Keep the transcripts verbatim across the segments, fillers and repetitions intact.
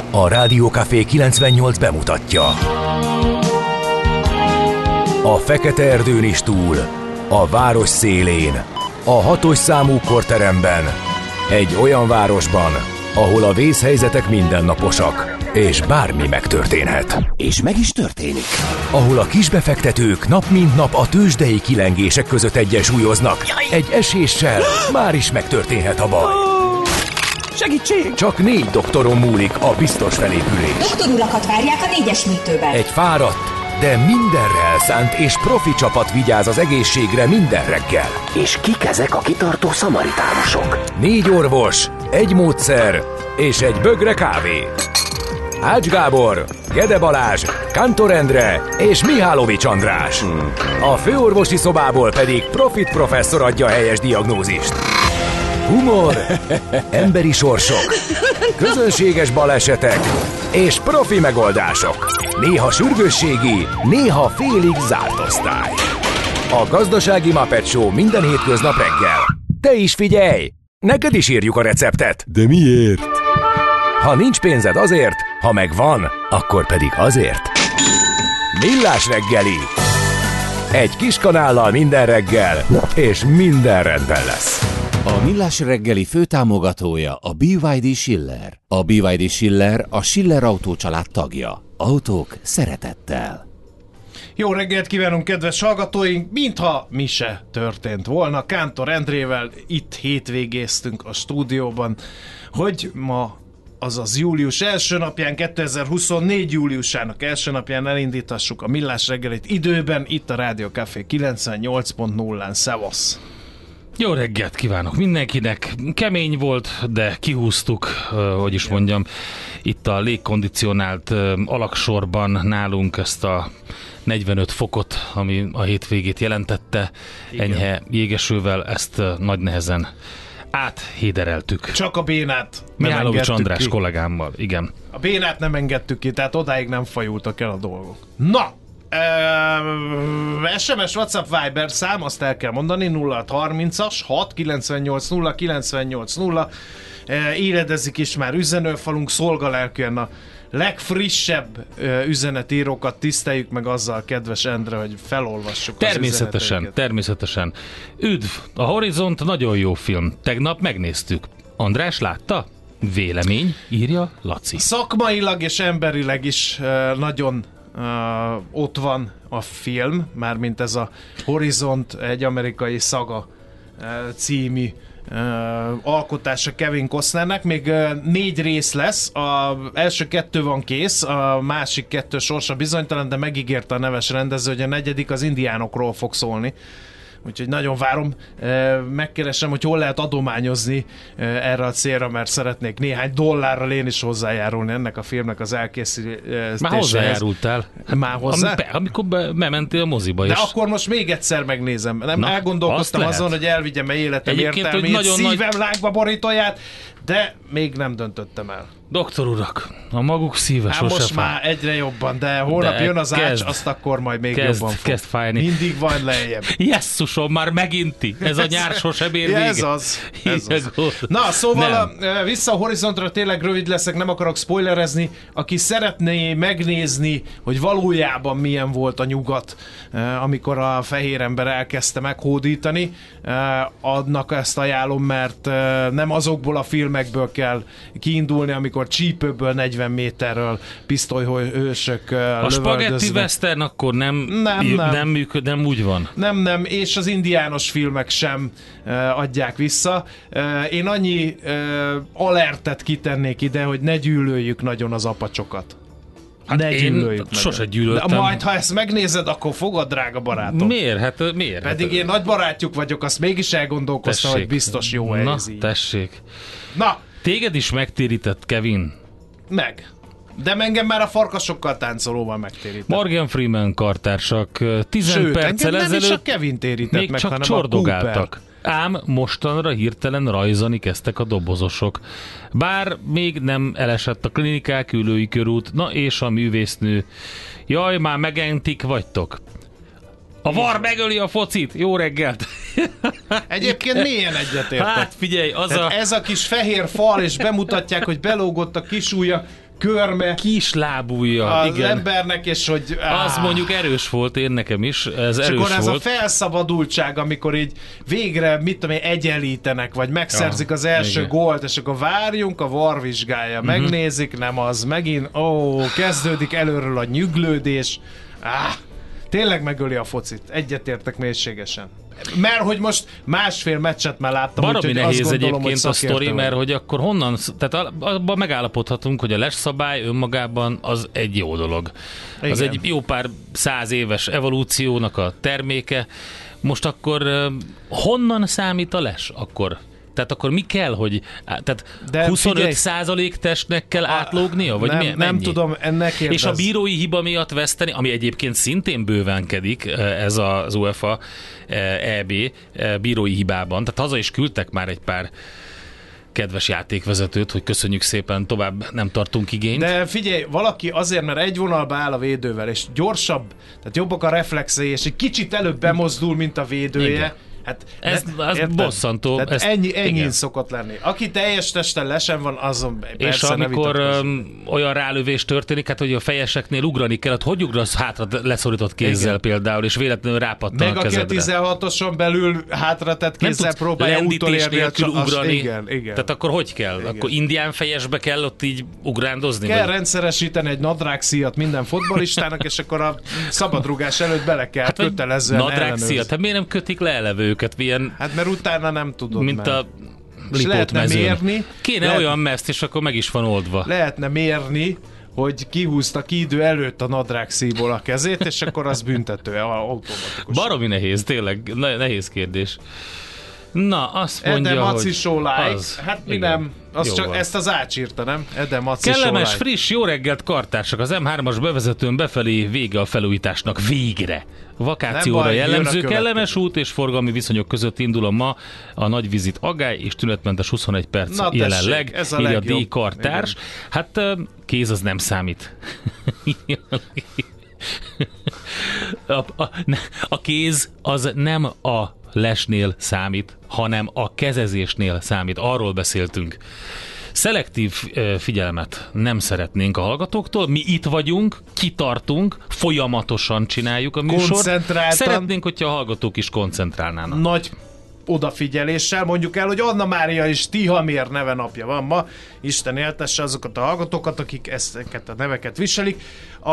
A Rádió Café kilencvennyolc bemutatja. A fekete erdőn is túl, a város szélén, a hatos számú korteremben, egy olyan városban, ahol a vészhelyzetek mindennaposak, és bármi megtörténhet. És meg is történik. Ahol a kisbefektetők nap mint nap a tőzsdei kilengések között egyensúlyoznak. Egy eséssel már is megtörténhet a baj. Segítség! Csak négy doktoron múlik a biztos felépülés. Doktor urakat várják a négyes műtőben. Egy fáradt, de mindenre elszánt és profi csapat vigyáz az egészségre minden reggel. És kik ezek a kitartó szamaritánusok? Négy orvos, egy módszer és egy bögre kávé. Ács Gábor, Gede Balázs, Kántor Endre és Mihálovics András. A főorvosi szobából pedig Profit professzor adja a helyes diagnózist. Humor, emberi sorsok, közönséges balesetek és profi megoldások. Néha sürgősségi, néha félig zárt osztály. A Gazdasági Muppet Show minden hétköznap reggel. Te is figyelj! Neked is írjuk a receptet. De miért? Ha nincs pénzed azért, ha megvan, akkor pedig azért. Millás reggeli. Egy kis kanállal minden reggel, és minden rendben lesz. A Millás reggeli főtámogatója a bé vé dé Schiller. A bé vé dé Schiller a Schiller Autó család tagja. Autók szeretettel. Jó reggelt kívánunk, kedves hallgatóink! Mintha mi se történt volna. Kántor Endrével itt hétvégéztünk a stúdióban, hogy ma, azaz július első napján, kétezer-huszonnégy júliusának első napján elindítassuk a Millás reggelit időben, itt a Rádió Café kilencvennyolc pont nullán. Szevasz! Jó reggelt kívánok mindenkinek! Kemény volt, de kihúztuk, hogy is mondjam, itt a légkondicionált alaksorban nálunk ezt a negyvenöt fokot, ami a hétvégét jelentette. Igen. Enyhe jégesővel ezt nagy nehezen áthédereltük. Csak a bénát nem Mihálovics engedtük András ki. kollégámmal, igen. A bénát nem engedtük ki, tehát odáig nem fajultak el a dolgok. Na! es em es, WhatsApp, Viber szám, azt el kell mondani, nulla harmincas hat kilencvennyolc nulla kilencvennyolc nulla. Éledezik is már üzenőfalunk, szolgalelkűen a legfrissebb üzenetírókat tiszteljük meg azzal, kedves Endre, hogy felolvassuk Természetesen, az természetesen. Üdv! A Horizont nagyon jó film. Tegnap megnéztük. András látta? Vélemény, írja Laci. Szakmailag és emberileg is nagyon Uh, ott van a film, mármint ez a Horizont, egy amerikai szaga uh, című uh, alkotása Kevin Costnernek. Még uh, négy rész lesz, az első kettő van kész, a másik kettő sorsa bizonytalan, de megígérte a neves rendező, hogy a negyedik az indiánokról fog szólni. Úgyhogy nagyon várom, megkeresem, hogy hol lehet adományozni erre a célra, mert szeretnék néhány dollárral én is hozzájárulni ennek a filmnek az elkészítéséhez. Már hozzájárultál? Már hozzá? Am, amikor be, bementél a moziba. De és... akkor most még egyszer megnézem. Nem Na, elgondolkoztam azon, hogy elvigyem-e életem Egyébként, értelmét, nagyon szívem nagy... lángba borítóját, de még nem döntöttem el. Doktor urak, a maguk szíve hát sose most fáj. már egyre jobban, de holnap de jön az kezd, ács, azt akkor majd még kezd, jobban fog. Kezd fájni. Mindig van lejjebb. Jesszusom, már meginti. Ez a nyár sosem ér véget. Ez az. Ez az. Na, szóval a, vissza a Horizontra, tényleg rövid leszek, nem akarok spoilerezni. Aki szeretné megnézni, hogy valójában milyen volt a nyugat, amikor a fehér ember elkezdte meghódítani, adnak ezt ajánlom, mert nem azokból a filmekből kell kiindulni, amikor csípőből negyven méterről pisztolyhősök lövöldöznek. A spagetti western akkor nem, nem, nem. Nem, működ, nem úgy van. Nem, nem, és az indiános filmek sem uh, adják vissza. Uh, én annyi uh, alertet kitennék ide, hogy ne gyűlöljük nagyon az apacsokat. Hát ne én sose gyűlöltem. De majd, ha ezt megnézed, akkor fogad, drága barátom. Miért? Hát miért? Pedig hát, én nagy barátjuk vagyok, azt mégis elgondolkoztam, tessék. Hogy biztos jó Na, ez így. tessék. Na. Téged is megtérített, Kevin. Meg. De engem már a farkasokkal táncolóval megtérített. Morgan Freeman kartársak tíz perccel nem ezelőtt is a Kevin térített még meg, csak hanem csordogáltak. Ám mostanra hirtelen rajzani kezdtek a dobozosok. Bár még nem elesett a klinikák, ülői körút, na és a művésznő. Jaj, már megentik vagytok. A var megöli a focit! Jó reggelt! Egyébként milyen egyetértek? Hát figyelj, az a... Ez a kis fehér fal, és bemutatják, hogy belógott a kis ujja. körme Kis lábúja, az igen. embernek, és hogy... Az mondjuk erős volt, én nekem is, ez és erős akkor ez volt. a felszabadultság, amikor így végre, mit tudom én, egyenlítenek, vagy megszerzik Ja, az első igen. gólt, és akkor várjunk, a var vizsgálja, uh-huh. megnézik, nem az, megint, ó, kezdődik előről a nyüglődés. Ah, tényleg megöli a focit, egyetértek mélységesen. Mert hogy most másfél meccset már láttam, Baromi úgyhogy nehéz azt gondolom, egyébként hogy a sztori, szakértő mert vagy. hogy akkor honnan, tehát abban megállapodhatunk, hogy a les szabály önmagában az egy jó dolog. Igen. Az egy jó pár száz éves evolúciónak a terméke. Most akkor uh, honnan számít a les akkor? Tehát akkor mi kell, hogy tehát De huszonöt százalék testnek kell átlógnia? Vagy nem, mi, nem mennyi? tudom, ennek kérdez. És a bírói hiba miatt veszteni, ami egyébként szintén bővenkedik, ez az UEFA é bé bírói hibában, tehát haza is küldtek már egy pár kedves játékvezetőt, hogy köszönjük szépen, tovább nem tartunk igényt. De figyelj, valaki azért, mert egy vonalba áll a védővel, és gyorsabb, tehát jobbak a reflexei, és egy kicsit előbb bemozdul, mint a védője. Igen. Hát, Ez- de- az érted? bosszantó. Tehát Ezt- ennyi, ennyi igen. szokott lenni. Aki teljes testen lesen van, azon persze És ne amikor vitatkozzunk. um, olyan rálövés történik, hát hogy a fejeseknél ugrani kell, hát hogy ugrasz hátra leszorított kézzel Igen. például, és véletlenül rápattan Meg a aki a kezedre. tizenhatoson belül hátratett Nem kézzel tudsz próbálja lendítés utolérni a nélkül csa- az- ugrani. Igen, igen. Tehát akkor hogy kell? Igen. Akkor indián fejesbe kell ott így ugrándozni? Kell vagy? rendszeresíteni egy nadrágszíjat minden fotbalistának, és akkor a szabadrugás előtt bele kell hát, vagy kötelezően ellenőrizni. nadrágszíjat. Hát miért nem kötik le eleve őket? Ilyen, Hát mert utána nem tudod mint meg. a És lehetne Lipót mezőn. mérni, Kéne lehet- olyan meszt, és akkor meg is van oldva. Lehetne mérni, hogy kihúzta ki idő előtt a nadrágszíjból a kezét, és akkor az büntető automatikus. Baromi nehéz, tényleg ne- nehéz kérdés. Na, azt mondja, Ede Maci hogy... Show Like. az. Hát mi Igen. nem, az Jó csak van. ezt az Ács írta, nem? Ede Maci Show Kellemes, Like. friss, jó reggelt, kartársak! Az em hármas bevezetőn befelé vége a felújításnak. Végre! Vakációra baj, jön a jellemző, következő. kellemes út és forgalmi viszonyok között indul a ma a nagy vizit agály és tűnetmentes huszonegy perc Na, tessék, jelenleg, ez a írja legjobb. D. Kartárs. Hát ö, kéz az nem számít. a, a, ne- a kéz az nem a lesnél számít, hanem a kezezésnél számít. Arról beszéltünk. Szelektív ö, figyelmet nem szeretnénk a hallgatóktól. Mi itt vagyunk, kitartunk, folyamatosan csináljuk a műsort. Koncentráltan. Szeretnénk, hogyha a hallgatók is koncentrálnának. Nagy odafigyeléssel, mondjuk el, hogy Anna Mária és Tihamér neve napja van ma. Isten éltesse azokat a hallgatókat, akik ezeket a neveket viselik.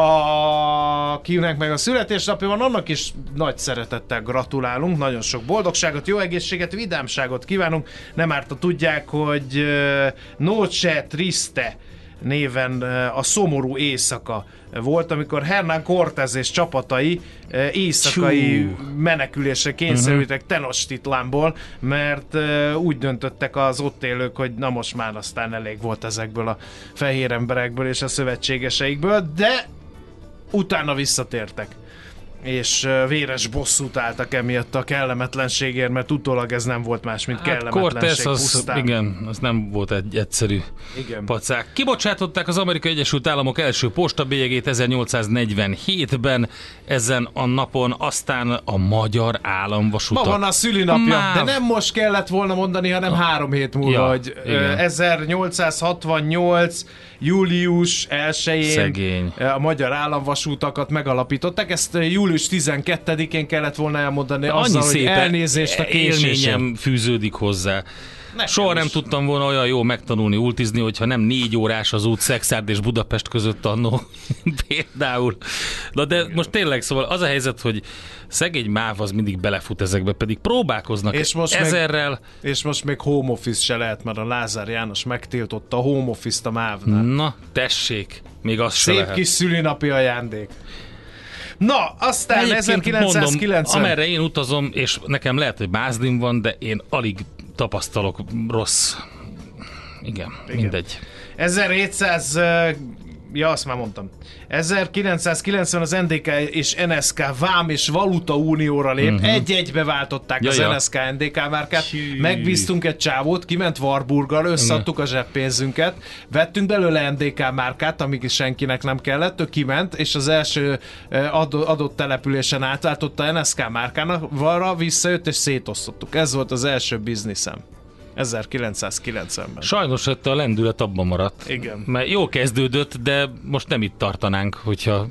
Akinek meg a születésnapja van, annak is nagy szeretettel gratulálunk, nagyon sok boldogságot, jó egészséget, vidámságot kívánunk. Nem árt, ha tudják, hogy uh, Noche Triste néven uh, a szomorú éjszaka volt, amikor Hernán Cortés és csapatai uh, éjszakai Csú. menekülésre kényszerültek uh-huh. Tenochtitlanból, mert uh, úgy döntöttek az ott élők, hogy na most már aztán elég volt ezekből a fehér emberekből és a szövetségeseikből, de utána visszatértek, és uh, véres bosszút álltak emiatt a kellemetlenségért, mert utólag ez nem volt más, mint Hát kellemetlenség Cortés az, pusztán. igen, az nem volt egy egyszerű Igen. pacák. Kibocsátották az Amerikai Egyesült Államok első postabélyegét ezernyolcszáznegyvenhétben, ezen a napon aztán a magyar államvasutak. Ma van a szülinapja, Már- de nem most kellett volna mondani, hanem három hét múlva, Ja, hogy ö, igen. ezernyolcszázhatvannyolc július elsején Szegény. a magyar államvasútakat megalapították. Ezt ö, július tizenkettedikén kellett volna elmondani, Annyi azzal, hogy szép elnézést a késésért. élményem fűződik hozzá. Nekem Soha nem is. tudtam volna olyan jó megtanulni ultizni, hogyha nem négy órás az út Szexárd és Budapest között annó. Például. Na de most tényleg, szóval az a helyzet, hogy szegény máv az mindig belefut ezekbe, pedig próbálkoznak És most meg- ezerrel. És most még home office se lehet, mert a Lázár János megtiltotta a home office-t a mávnál. Na, tessék, még az se Szép lehet. kis szülinapi ajándék. Na, aztán Egyébként ezerkilencszázkilencven. mondom, amerre én utazom, és nekem lehet, hogy mázlim van, de én alig tapasztalok rossz. Igen, Igen. mindegy. ezerhétszáz, ö, ja, azt már mondtam. ezerkilencszázkilencven az en dé ká és en es ká Vám és Valuta Unióra lép. Uh-huh. Egy-egybe váltották Ja, az ja. en es ká en dé ká márkát. Hű. Megbíztunk egy csávót, kiment Warburggal, összeadtuk a zseppénzünket, vettünk belőle en dé ká márkát, amíg senkinek nem kellett, ő kiment, és az első ö, adott, adott településen átváltotta en es ká márkának, varra visszajött, és szétosztottuk. Ez volt az első bizniszem. ezerkilencszázkilencvenben. Sajnos ott a lendület abban maradt. Igen. Mert jó kezdődött, de most nem itt tartanánk, hogyha,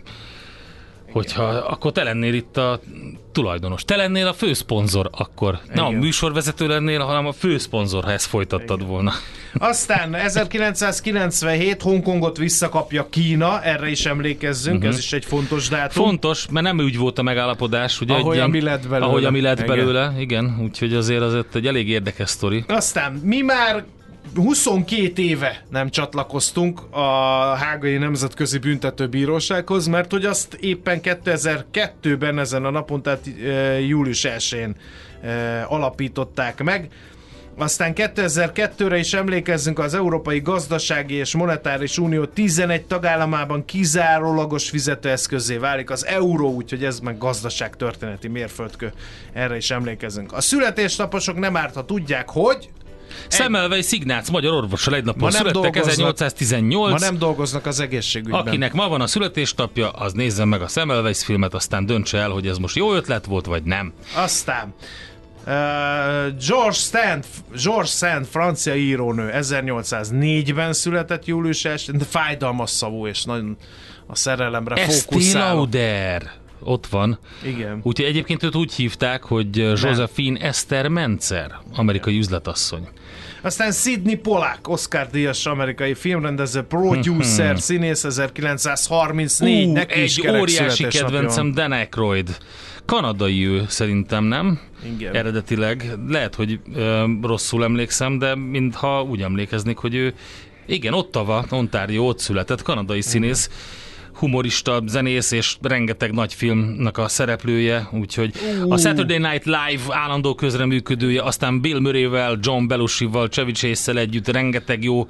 hogyha akkor te lennél itt a tulajdonos. Te lennél a főszponzor akkor. Nem a műsorvezető lennél, hanem a főszponzor, ha ezt folytattad Igen. volna. Aztán ezerkilencszázkilencvenhét Hongkongot visszakapja Kína, erre is emlékezzünk, uh-huh. ez is egy fontos dátum. Fontos, mert nem úgy volt a megállapodás, ugye? Ahogy egy ami lett belőle. Ahogy ami lett igen. belőle, igen. Úgyhogy azért az egy elég érdekes sztori. Aztán mi már huszonkét éve nem csatlakoztunk a Hágai Nemzetközi Büntetőbírósághoz, mert hogy azt éppen kétezer-kettőben ezen a napon, tehát e, július elsején e, alapították meg. Aztán kétezer-kettőre is emlékezzünk, az Európai Gazdasági és Monetáris Unió tizenegy tagállamában kizárólagos fizetőeszközzé válik az euró, úgyhogy ez meg gazdaságtörténeti mérföldkő. Erre is emlékezzünk. A születésnaposok nem árt, ha tudják, hogy Semmelweis Ignác, magyar orvossal egy napon születtek, ezernyolcszáztizennyolc. Ma nem dolgoznak az egészségügyben. Akinek ma van a születésnapja, az nézze meg a Semmelweis filmet, aztán döntse el, hogy ez most jó ötlet volt, vagy nem. Aztán uh, George Sand, George Sand, francia írónő, ezernyolcszáznégyben született július elsején, de fájdalmas szavú és nagyon a szerelemre fókuszál. Estée Lauder. Ott van. Igen. Úgyhogy egyébként őt úgy hívták, hogy Josephine Esther Menzer, amerikai Igen. üzletasszony. Aztán Sidney Pollack, Oscar-díjas amerikai filmrendező, producer, mm-hmm. színész, ezerkilencszázharmincnégy. Ú, neki is egy óriási kedvencem, Dan Aykroyd. Kanadai ő, szerintem, nem? Igen. Eredetileg. Lehet, hogy ö, rosszul emlékszem, de mintha úgy emlékeznék, hogy ő igen, Ottawa, Ontario, ott született, kanadai színész. Mm-hmm. Humorista, zenész és rengeteg nagy filmnek a szereplője, úgyhogy uh. a Saturday Night Live állandó közreműködője, aztán Bill Murrayvel, John Belushival, Chevy Chase-szel együtt rengeteg jó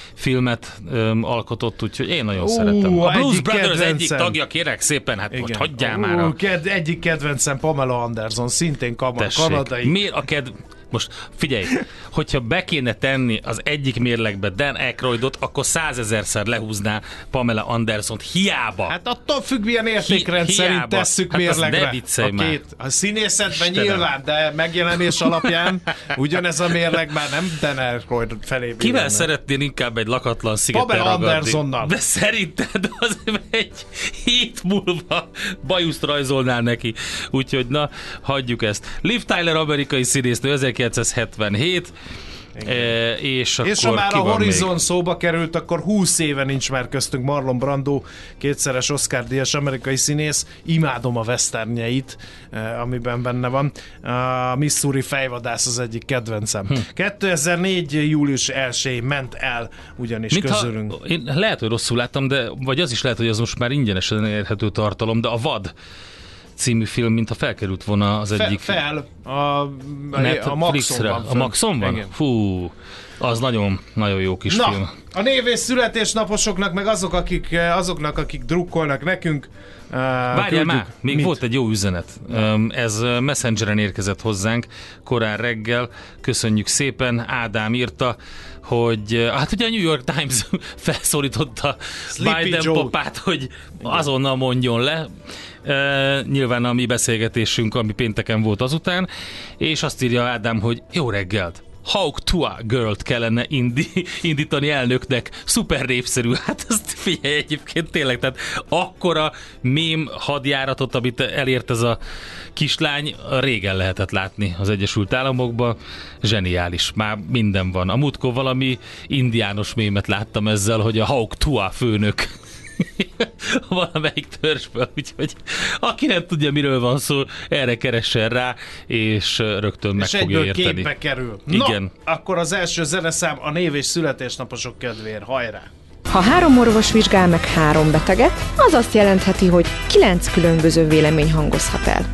filmet öm, alkotott, úgyhogy én nagyon uh, szeretem. A Blues Brothers kedvencem. Egyik tagja, kérek szépen, hát Igen. most hagyjál uh, már a... Ked- egyik kedvencem Pamela Anderson, szintén kam- kanadai. Miért a ked... Most figyelj, hogyha be kéne tenni az egyik mérlegbe Dan Aykroydot, akkor százezerszer lehúzná Pamela Andersont. Hiába! Hát attól függ, milyen értékrendszerint tesszük hát mérlegre. Ne viccelj a már. Két, a színészetben Istenem. Nyilván, de megjelenés alapján ugyanez a mérleg már nem Dan Aykroyd felé billen. Kivel szeretnél inkább egy lakatlan szigeten Pamela ragadni? Andersonnal. De szerinted az egy hét múlva bajuszt rajzolnál neki. Úgyhogy na, hagyjuk ezt. Liv Tyler amerikai színésznő, ezerkilencszázhetvenhét, e, és akkor és ha már a Horizon még? szóba került, akkor húsz éve nincs már köztünk Marlon Brando, kétszeres Oscar-díjas amerikai színész. Imádom a westernjeit, amiben benne van. A Missouri fejvadász az egyik kedvencem. Hm. kétezer-négy. július elsején ment el ugyanis Mit közülünk. Ha, én lehet, hogy rosszul láttam, de vagy az is lehet, hogy az most már ingyenesen érhető tartalom, de a Vad című film, mintha felkerült volna az Fe, egyik... Fel, a, a, a Maxon van. A Maxon van? Igen. Fú, az nagyon, nagyon jó kis Na, film. A név- és születésnaposoknak, meg azok, akik, azoknak, akik drukkolnak nekünk. Uh, Várjál már, még mit? volt egy jó üzenet. Um, ez Messengeren érkezett hozzánk korán reggel. Köszönjük szépen. Ádám írta, hogy hát ugye a New York Times felszólította Sleepy Biden Joe. papát, hogy azonnal mondjon le. Uh, nyilván a mi beszélgetésünk, ami pénteken volt azután, és azt írja Ádám, hogy jó reggelt! Hawk Tua Girl-t kellene indi- indítani elnöknek. Szuper népszerű. Hát azt figyelj egyébként tényleg, tehát akkora mém hadjáratot, amit elért ez a kislány, régen lehetett látni az Egyesült Államokban. Zseniális. Már minden van. A múltkor valami indiános mémet láttam ezzel, hogy a Hawk Tua főnök valamelyik törzsből, úgyhogy aki nem tudja, miről van szó, erre keressen rá, és rögtön meg és fogja érteni. És egyből képbe kerül. Igen. No, akkor az első zeneszám a név- és születésnaposok kedvéért. Hajrá! Ha három orvos vizsgál meg három beteget, az azt jelentheti, hogy kilenc különböző vélemény hangozhat el.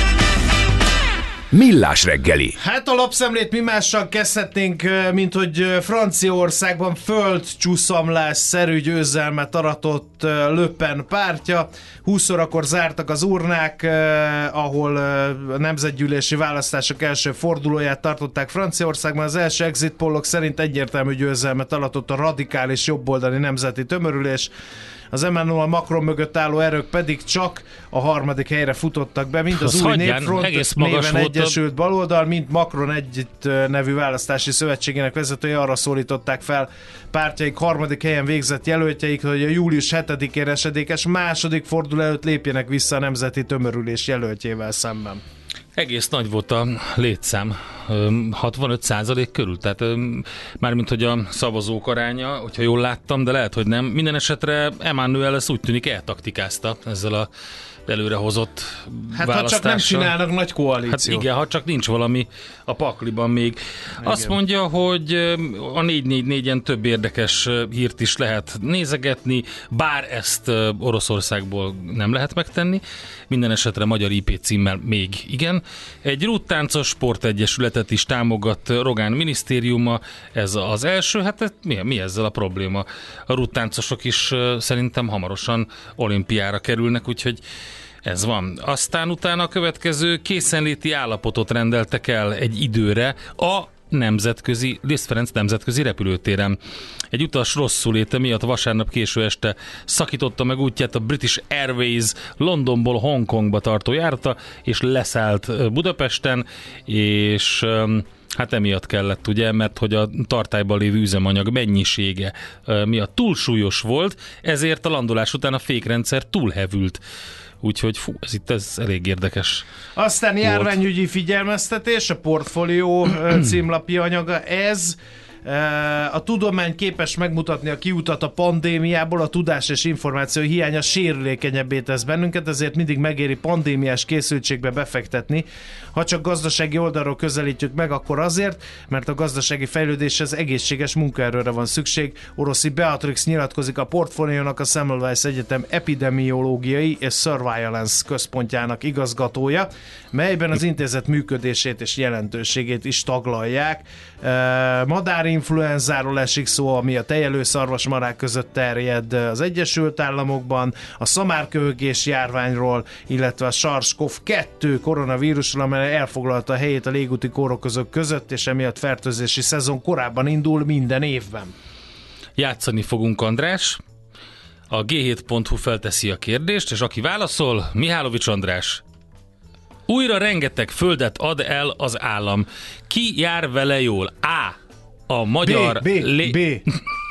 Millás reggeli. Hát a lapszemlét mi mással kezdhetnénk, mint hogy Franciaországban földcsúszamlás-szerű győzelmet aratott Le Pen pártja. húsz órakor zártak az urnák, ahol a nemzetgyűlési választások első fordulóját tartották Franciaországban. Az első exit pollok szerint egyértelmű győzelmet aratott a radikális jobboldali nemzeti tömörülés. az Emmanuel Macron mögött álló erők pedig csak a harmadik helyre futottak be, mind az, az új hagyján, Népfront néven egyesült baloldal, mint Macron Együtt nevű választási szövetségének vezetője arra szólították fel pártjaik harmadik helyen végzett jelöltjeik, hogy a július hetedikén esedékes második forduló előtt lépjenek vissza a Nemzeti Tömörülés jelöltjével szemben. Egész nagy volt a létszám, hatvanöt százalék körül, tehát mármint, hogy a szavazók aránya, hogyha jól láttam, de lehet, hogy nem. Minden esetre Emmanuel ezt úgy tűnik eltaktikázta ezzel a előrehozott hát választással. Ha csak nem csinálnak nagy koalíciót. Hát igen, ha csak nincs valami a pakliban még. Igen. Azt mondja, hogy a négy négy négyen több érdekes hírt is lehet nézegetni, bár ezt Oroszországból nem lehet megtenni. Minden esetre magyar í pé címmel még igen. Egy rúttáncos sportegyesületet is támogat Rogán minisztériuma, ez az első. Hát mi, mi ezzel a probléma? A rúttáncosok is szerintem hamarosan olimpiára kerülnek, úgyhogy ez van. Aztán utána a következő készenléti állapotot rendeltek el egy időre a nemzetközi, Liszt Ferenc nemzetközi repülőtéren. Egy utas rosszul léte miatt vasárnap késő este szakította meg útját a British Airways Londonból Hongkongba tartó járata, és leszállt Budapesten, és hát emiatt kellett, ugye, mert hogy a tartályban lévő üzemanyag mennyisége miatt túlsúlyos volt, ezért a landolás után a fékrendszer túlhevült. Úgyhogy fú, ez itt ez elég érdekes. Aztán járványügyi figyelmeztetés, a Portfólió címlapi anyaga ez. A tudomány képes megmutatni a kiutat a pandémiából, a tudás és információ hiánya sérülékenyebbé tesz bennünket, ezért mindig megéri pandémiás készültségbe befektetni. Ha csak gazdasági oldalról közelítjük meg, akkor azért, mert a gazdasági fejlődéshez egészséges munkaerőre van szükség. Oroszi Beatrix nyilatkozik a Portfóliónak a Semmelweis Egyetem epidemiológiai és surveillance központjának igazgatója, melyben az intézet működését és jelentőségét is taglalják. Madárinfluenzáról esik szó, ami a tejelőszarvasmarák között terjed az Egyesült Államokban, a szamárköhögés járványról, illetve a SARS-CoV kettő koronavírusról, amely elfoglalta a helyét a légúti kórokozók között, és emiatt fertőzési szezon korábban indul minden évben. Játszani fogunk, András. A gé hét pont hu felteszi a kérdést, és aki válaszol, Mihálovics András. Újra rengeteg földet ad el az állam. Ki jár vele jól? A. A magyar... B. B. Lé... B.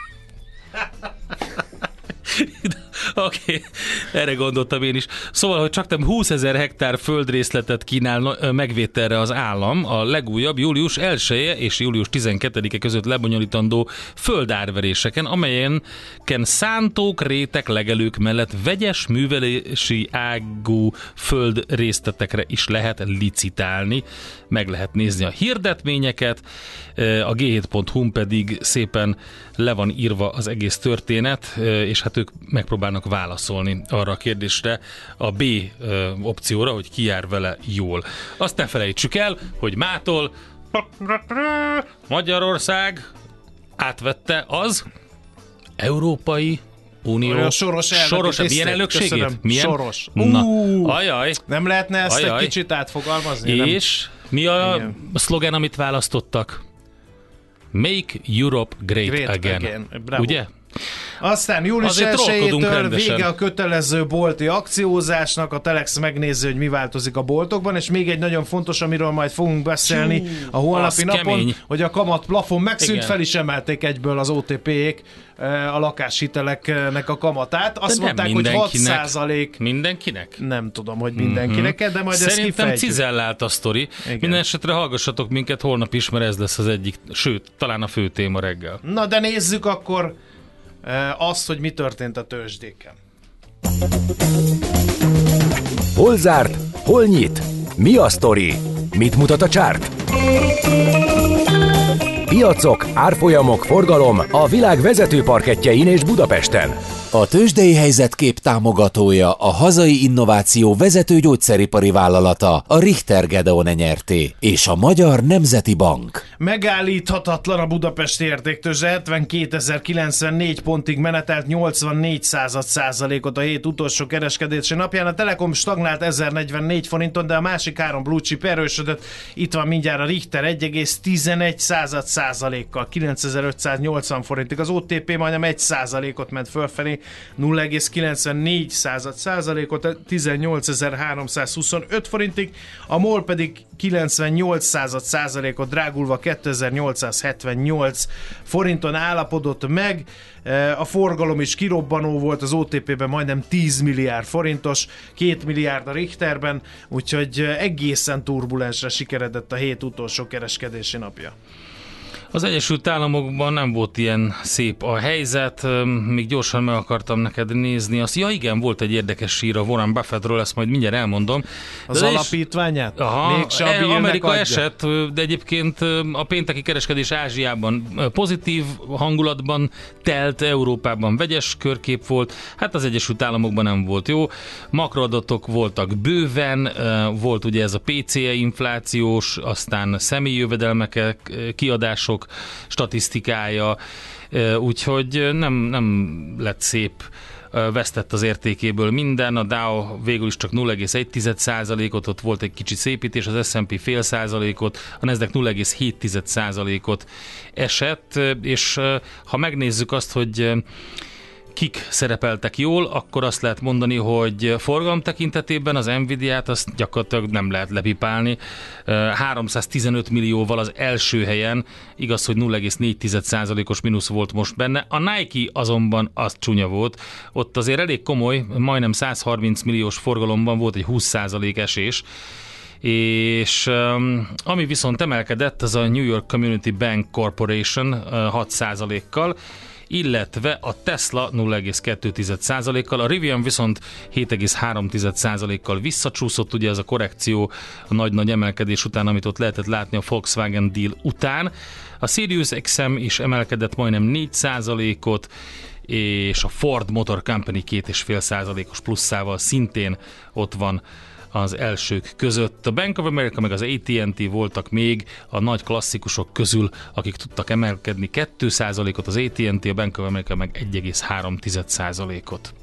Oké, okay. Erre gondoltam én is. Szóval, hogy csak nem húszezer hektár földrészletet kínál megvételre az állam a legújabb július elseje és július tizenkettedike között lebonyolítandó földárveréseken, amelyen szántók, rétek, legelők mellett vegyes művelési ágú földrészletekre is lehet licitálni. Meg lehet nézni a hirdetményeket, a gé hét pont hu pedig szépen le van írva az egész történet, és hát ők megpróbálnak válaszolni arra a kérdésre, a B opcióra, hogy ki jár vele jól. Azt ne felejtsük el, hogy mától Magyarország átvette az Európai Unió. Olyan soros elnöki Soros, tisztét. milyen elnökségét? Köszönöm. Milyen? Soros. Na, Uh, ajaj. Nem lehetne ezt Ajaj. egy kicsit átfogalmazni? És nem? mi a Igen. szlogen, amit választottak? Make Europe Great, Great Again. again. Bravo. Ugye? Aztán július Azért trollkodunk elsejétől rendesen. vége a kötelező bolti akciózásnak, a Telex megnézi, hogy mi változik a boltokban, és még egy nagyon fontos, amiről majd fogunk beszélni Csú, a holnapi az napon, kemény. hogy a kamat plafon megszűnt, Igen. fel is emelték egyből az o té pé-ék a lakáshiteleknek a kamatát. Azt De nem mondták, hogy hat mindenkinek. százalék. Mindenkinek? Nem tudom, hogy mindenkinek, mm-hmm. de majd ezt Szerintem kifejtjük. cizellált a sztori. Igen. Minden esetre hallgassatok minket holnap is, mert ez lesz az egyik, sőt, talán a fő téma reggel. Na de nézzük akkor azt, hogy mi történt a tőzsdéken. Hol zárt? Hol nyit? Mi a sztori? Mit mutat a csárt? Piacok, árfolyamok, forgalom a világ vezető parkettjein és Budapesten. A tőzsdei helyzetkép támogatója a hazai innováció vezető gyógyszeripari vállalata, a Richter Gedeon nyerté, és a Magyar Nemzeti Bank. Megállíthatatlan a budapesti értéktőzsde, hetvenkétezer-kilencvennégy pontig menetelt, nyolcvannégy század százalékot a hét utolsó kereskedési napján. A Telekom stagnált ezernegyvennégy forinton, de a másik három blue chip erősödött. Itt van mindjárt a Richter egy egész tizenegy század százalékkal, kilencezer-ötszáznyolcvan forintig. Az o té pé majdnem egy százalékot ment fölfelé, nulla egész kilencvennégy százalékot tizennyolcezer-háromszázhuszonöt forintig, a MOL pedig kilencvennyolc százalékot drágulva kétezer-nyolcszázhetvennyolc forinton állapodott meg. A forgalom is kirobbanó volt, az o té pében majdnem tíz milliárd forintos, két milliárd a Richterben, úgyhogy egészen turbulensre sikeredett a hét utolsó kereskedési napja. Az Egyesült Államokban nem volt ilyen szép a helyzet, még gyorsan meg akartam neked nézni azt. Ja igen, volt egy érdekes hír a Warren Buffettről, ezt majd mindjárt elmondom. Az de alapítványát? Aha, Még Amerika adja. Esett, de egyébként a pénteki kereskedés Ázsiában pozitív hangulatban telt, Európában vegyes körkép volt, hát az Egyesült Államokban nem volt jó. Makroadatok voltak bőven, volt ugye ez a pé cé é inflációs, aztán személyi jövedelmek, kiadások, statisztikája, úgyhogy nem, nem lett szép, vesztett az értékéből minden, a Dow végül is csak nulla egész egy százalékot, ott volt egy kicsi szépítés, az es and pé fél százalékot, a Nasdaq nulla egész hét százalékot esett, és ha megnézzük azt, hogy kik szerepeltek jól, akkor azt lehet mondani, hogy forgalom tekintetében az Nvidiát azt gyakorlatilag nem lehet lepipálni. háromszáztizenöt millióval az első helyen, igaz, hogy nulla egész négy százalékos mínusz volt most benne. A Nike azonban az csúnya volt. Ott azért elég komoly, majdnem százharminc milliós forgalomban volt egy húsz százalék esés. És um, ami viszont emelkedett, az a New York Community Bank Corporation uh, hat százalékkal, illetve a Tesla nulla egész kettő százalékkal, a Rivian viszont hét egész három százalékkal visszacsúszott, ugye ez a korrekció a nagy-nagy emelkedés után, amit ott lehetett látni a Volkswagen deal után. A Sirius iksz em is emelkedett majdnem négy százalékot, és a Ford Motor Company két egész öt százalékos pluszával szintén ott van az elsők között. A Bank of America meg az á té and té voltak még a nagy klasszikusok közül, akik tudtak emelkedni két százalékot, az á té and té, a Bank of America meg egy egész három százalékot.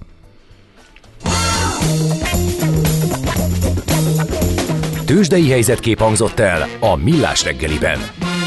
Tőzsdei helyzetkép hangzott el a Millás reggeliben.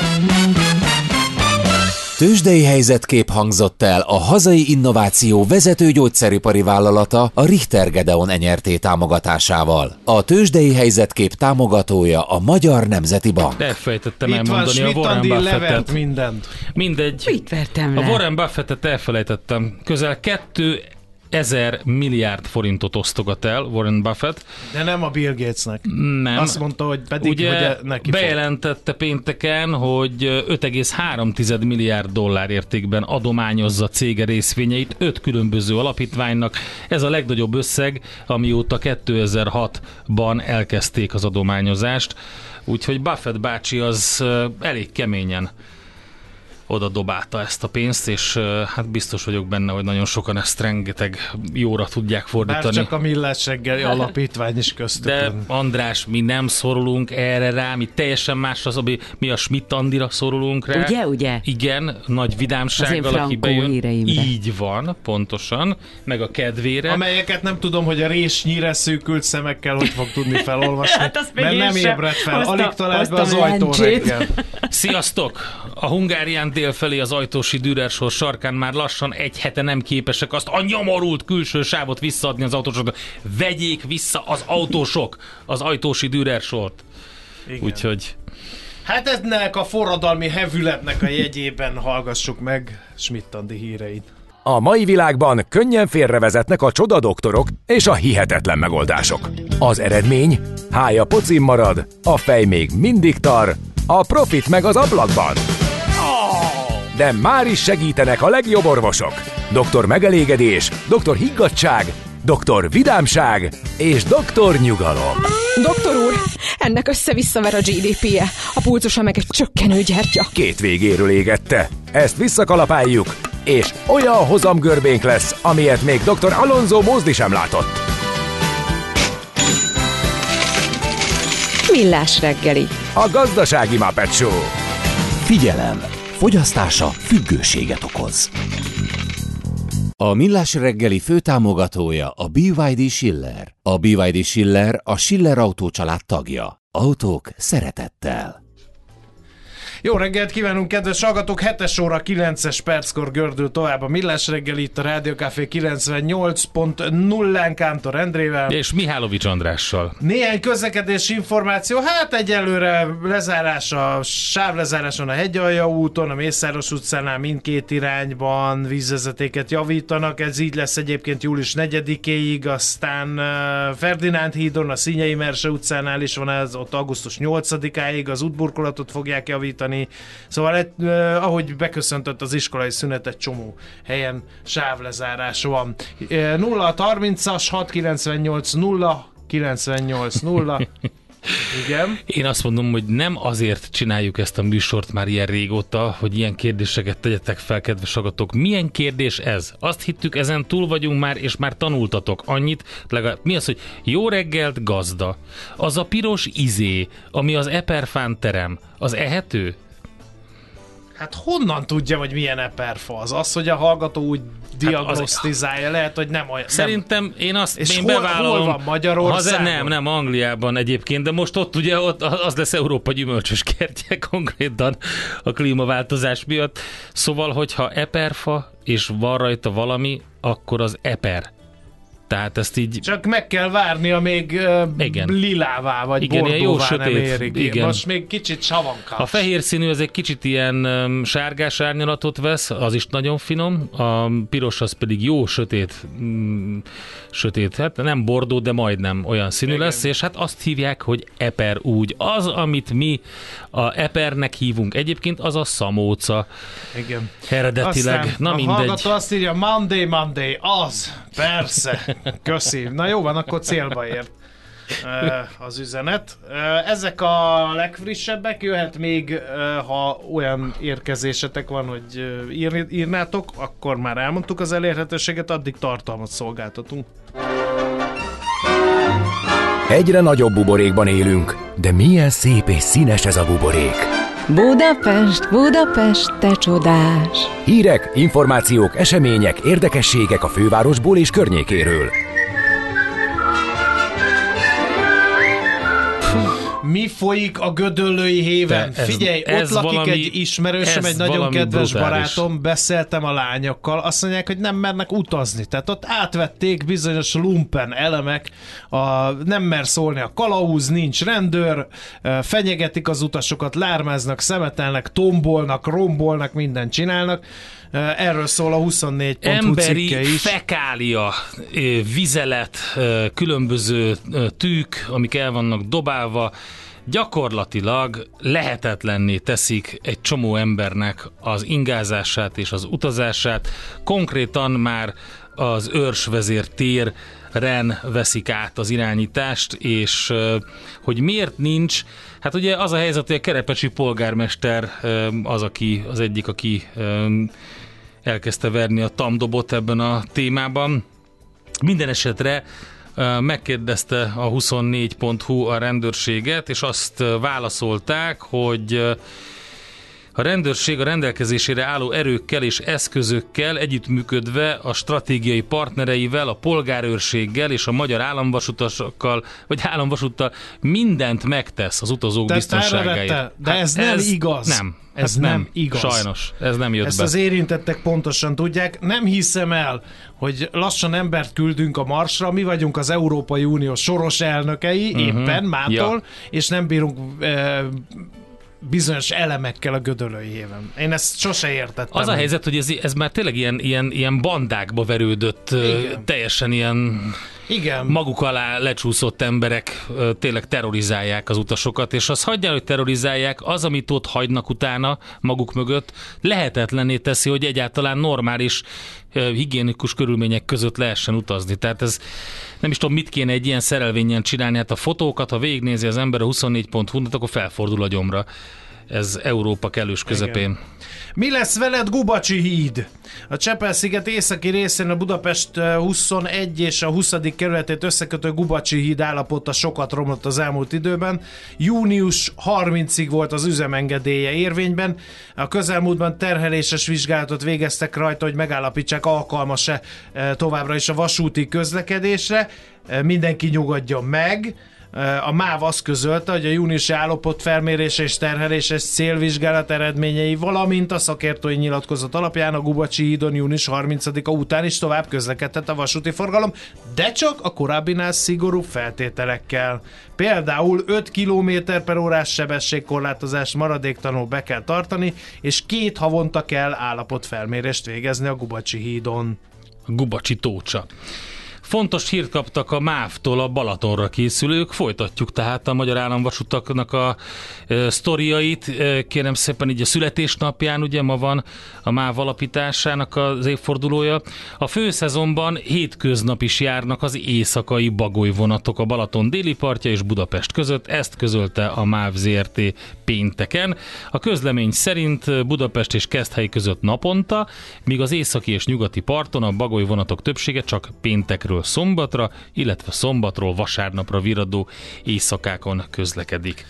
Tőzsdei helyzetkép hangzott el a hazai innováció vezető gyógyszeripari vállalata, a Richter Gedeon Enyerté támogatásával. A tőzsdei helyzetkép támogatója a Magyar Nemzeti Bank. Elfelejtettem elmondani a Warren Buffettet. Mindent. Mindegy. Mit vertem le? A Warren Buffettet elfelejtettem. Közel kettő ezer milliárd forintot osztogat el Warren Buffett. De nem a Bill Gatesnek. Nem. Azt mondta, hogy pedig ugye hogy neki bejelentette fog. Pénteken, hogy öt egész három milliárd dollár értékben adományozza cége részvényeit öt különböző alapítványnak. Ez a legnagyobb összeg, amióta kétezer-hatban elkezdték az adományozást. Úgyhogy Buffett bácsi az elég keményen oda dobálta ezt a pénzt, és hát biztos vagyok benne, hogy nagyon sokan ezt rengeteg jóra tudják fordítani. Bár csak a Millás reggeli alapítvány is köztük. De András, mi nem szorulunk erre rá, mi teljesen más az, ami mi a Schmidt Andira szorulunk rá. Ugye, ugye? Igen, nagy vidámsággal, aki bejön. Híreimbe. Így van, pontosan, meg a kedvére. Amelyeket nem tudom, hogy a résnyire szűkült szemekkel hogy fog tudni felolvasni, hát mert nem ébredt fel, alig talált be az ajtó reggel. Sziasztok! A Hungárián délfelé az Ajtósi Dürer-sor sarkán már lassan egy hete nem képesek azt a nyomorult külső sávot visszaadni az autósoknak. Vegyék vissza az autósok az Ajtósi Dürer-sort. Úgyhogy... Hát ennek a forradalmi hevületnek a jegyében hallgassuk meg Schmidt Andi híreit. A mai világban könnyen félrevezetnek a csodadoktorok és a hihetetlen megoldások. Az eredmény? Hája pocim marad, a fej még mindig tar, a profit meg az ablakban. De már is segítenek a legjobb orvosok. Doktor Megelégedés, doktor Higgadtság, doktor Vidámság és doktor Nyugalom. Doktor úr, ennek össze-visszaver a gé dé pé-je, a pulzusa meg egy csökkenő gyertya. Két végéről égette. Ezt visszakalapáljuk, és olyan hozamgörbénk lesz, amilyet még doktor Alonso Mózdi sem látott. Millás reggeli. A gazdasági Muppet Show. Figyelem! Fogyasztása függőséget okoz. A Millás reggeli főtámogatója a bé vé dé Schiller. A bé vé dé Schiller a Schiller Autó család tagja. Autók szeretettel. Jó reggelt kívánunk, kedves hallgatók! hetes óra kilences perckor gördül tovább a Millás reggel itt a Rádió Café kilencvennyolc pont nullán Kántor Endrével. És Mihálovics Andrással. Néhány közlekedési információ, hát egyelőre lezárás a sávlezáráson a Hegyalja úton, a Mészáros utcánál mindkét irányban vízvezetéket javítanak, ez így lesz egyébként július negyedikéig, aztán Ferdinánd hídon, a Szinyei Merse utcánál is van ez, ott augusztus nyolcadikáig az útburkolatot fogják javítani, szóval eh, ahogy beköszöntött az iskolai szünet, egy csomó helyen sávlezárás van. Eh, nulla harmincas hat kilencvennyolc nulla kilencvennyolc nulla. Igen. Én azt mondom, hogy nem azért csináljuk ezt a műsort már ilyen régóta, hogy ilyen kérdéseket tegyetek fel, kedves hallgatók. Milyen kérdés ez? Azt hittük, ezen túl vagyunk már, és már tanultatok annyit. Legalább, mi az, hogy jó reggelt, gazda? Az a piros izé, ami az eperfán terem, az ehető? Hát honnan tudja, hogy milyen eperfa az? Az, hogy a hallgató úgy diagnosztizálja, lehet, hogy nem olyan. Szerintem nem. én azt és én hol, bevállalom. hol van Magyarországon? Nem, nem, Angliában egyébként, de most ott ugye ott az lesz Európa gyümölcsös kertje konkrétan a klímaváltozás miatt. Szóval, hogyha eperfa és van rajta valami, akkor az eper. Tehát ezt így... Csak meg kell várnia még uh, lilává vagy igen, bordóvá nem érik. Igen. Most még kicsit savankás. A fehér színű az egy kicsit ilyen um, sárgás árnyalatot vesz, az is nagyon finom. A piros az pedig jó sötét, um, sötét, hát nem bordó, de majdnem olyan színű igen. lesz, és hát azt hívják, hogy eper úgy. Az, amit mi a epernek hívunk egyébként, az a szamóca. Igen. Eredetileg. Aztán na a mindegy. hallgató azt írja, Monday, Monday, az, persze. Köszi. Na jó van, akkor célba ért az üzenet. Ezek a legfrissebbek, jöhet még, ha olyan érkezésetek van, hogy ír, írnátok, akkor már elmondtuk az elérhetőséget, addig tartalmat szolgáltatunk. Egyre nagyobb buborékban élünk, de milyen szép és színes ez a buborék. Budapest, Budapest, te csodás! Hírek, információk, események, érdekességek a fővárosból és környékéről. Mi folyik a Gödöllői héven? Ez, Figyelj, ez ott lakik valami, egy ismerősöm, egy nagyon kedves brutális. barátom, beszéltem a lányokkal, azt mondják, hogy nem mernek utazni. Tehát ott átvették bizonyos lumpen elemek, a, nem mer szólni a kalauz, nincs rendőr, fenyegetik az utasokat, lármáznak, szemetelnek, tombolnak, rombolnak, mindent csinálnak. Erről szól a huszonnégy pont hu cikke is. Emberi fekália, vizelet, különböző tűk, amik el vannak dobálva, gyakorlatilag lehetetlenné teszik egy csomó embernek az ingázását és az utazását. Konkrétan már az őrsvezér téren veszik át az irányítást, és hogy miért nincs, hát ugye az a helyzet, hogy a kerepesi polgármester az, aki, az egyik, aki elkezdte verni a tamdobot ebben a témában. Minden esetre megkérdezte a huszonnégy pont hu a rendőrséget, és azt válaszolták, hogy a rendőrség a rendelkezésére álló erőkkel és eszközökkel együttműködve a stratégiai partnereivel, a polgárőrséggel és a magyar államvasutasokkal, vagy államvasuttal mindent megtesz az utazók de biztonságáért. De ez hát nem ez igaz. Nem. Ez hát nem, nem igaz. Sajnos, ez nem jött Ezt be. az érintettek pontosan tudják. Nem hiszem el, hogy lassan embert küldünk a Marsra, mi vagyunk az Európai Unió soros elnökei, uh-huh. éppen mától, ja. és nem bírunk e, bizonyos elemekkel a Gödöllői héven. Én ezt sose értettem. Az a helyzet, hogy ez, ez már tényleg ilyen, ilyen, ilyen bandákba verődött, igen. teljesen ilyen igen. maguk alá lecsúszott emberek tényleg terrorizálják az utasokat, és azt hagyjál, hogy terrorizálják, az, amit ott hagynak utána maguk mögött, lehetetlenné teszi, hogy egyáltalán normális, higiénikus körülmények között lehessen utazni. Tehát ez nem is tudom, mit kéne egy ilyen szerelvényen csinálni. Hát a fotókat, ha végignézi az ember a huszonnégy pont hu, akkor felfordul a gyomra. Ez Európa kellős közepén. Igen. Mi lesz veled, Gubacsi híd? A Csepel-sziget északi részén a Budapest huszonegy és a huszadik kerületét összekötő Gubacsi híd állapota sokat romlott az elmúlt időben. június harmincadikáig volt az üzemengedélye érvényben. A közelmúltban terheléses vizsgálatot végeztek rajta, hogy megállapítsák, alkalmas-e továbbra is a vasúti közlekedésre. Mindenki nyugodjon meg. A MÁV azt közölte, hogy a júniusi állapotfelmérés és terheléses célvizsgálat eredményei, valamint a szakértői nyilatkozat alapján a Gubacsi hídon június harmincadika után is tovább közlekedhet a vasúti forgalom, de csak a korábbinál szigorúbb feltételekkel. Például öt kilométer per órás sebességkorlátozást maradéktalanul be kell tartani, és két havonta kell állapotfelmérést végezni a Gubacsi hídon. A Gubacsi tócsa. Fontos hírt kaptak a MÁV-tól a Balatonra készülők, folytatjuk tehát a Magyar Államvasutaknak a e, sztoriait, e, kérem szépen így a születésnapján, ugye ma van a MÁV alapításának az évfordulója. A főszezonban hétköznap is járnak az éjszakai bagolyvonatok a Balaton déli partja és Budapest között, ezt közölte a MÁV zé er té pénteken. A közlemény szerint Budapest és Keszthely között naponta, míg az északi és nyugati parton a bagolyvonatok többsége csak péntekről szombatra, illetve szombatról vasárnapra viradó éjszakákon közlekedik.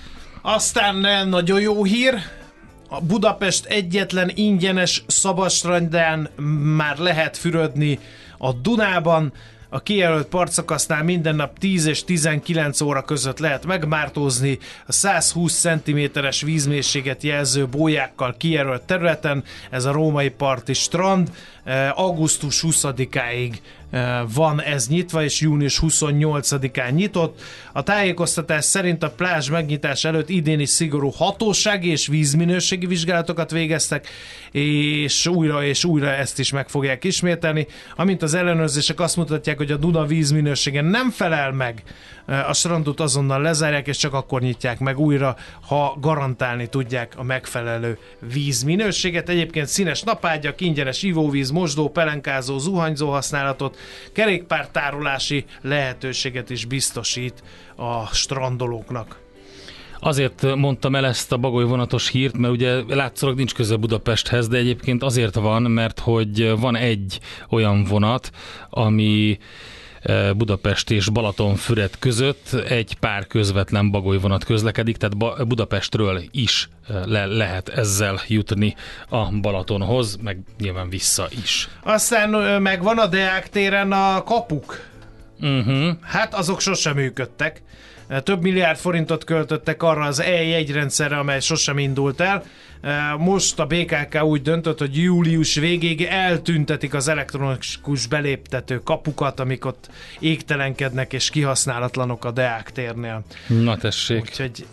Aztán nagyon jó hír, a Budapest egyetlen ingyenes szabadstrandján már lehet fürödni a Dunában. A kijelölt partszakasznál minden nap tíz és tizenkilenc óra között lehet megmártózni a százhúsz centiméteres vízmélységet jelző bójákkal kijelölt területen. Ez a római parti strand. augusztus huszadikáig van ez nyitva, és június huszonnyolcadikán nyitott. A tájékoztatás szerint a plázs megnyitás előtt idén is szigorú hatósági és vízminőségi vizsgálatokat végeztek, és újra és újra ezt is meg fogják ismételni. Amint az ellenőrzések azt mutatják, hogy a Duna vízminősége nem felel meg, a strandot azonnal lezárják, és csak akkor nyitják meg újra, ha garantálni tudják a megfelelő vízminőséget. Egyébként színes napágyak, ingyenes ivóvíz, mosdó, pelenkázó, zuhanyzó használatot, kerékpártárolási lehetőséget is biztosít a strandolóknak. Azért mondtam el ezt a bagolyvonatos hírt, mert ugye látszólag nincs köze Budapesthez, de egyébként azért van, mert hogy van egy olyan vonat, ami Budapest és Balatonfüred között egy pár közvetlen bagolyvonat közlekedik, tehát Budapestről is le- lehet ezzel jutni a Balatonhoz, meg nyilván vissza is. Aztán megvan a Deák téren a kapuk. Uh-huh. Hát azok sosem működtek. Több milliárd forintot költöttek arra az e-jegyrendszerre, amely sosem indult el. Most a bé ká ká úgy döntött, hogy július végéig eltüntetik az elektronikus beléptető kapukat, amik ott égtelenkednek és kihasználatlanok a Deák térnél. Na tessék. Úgyhogy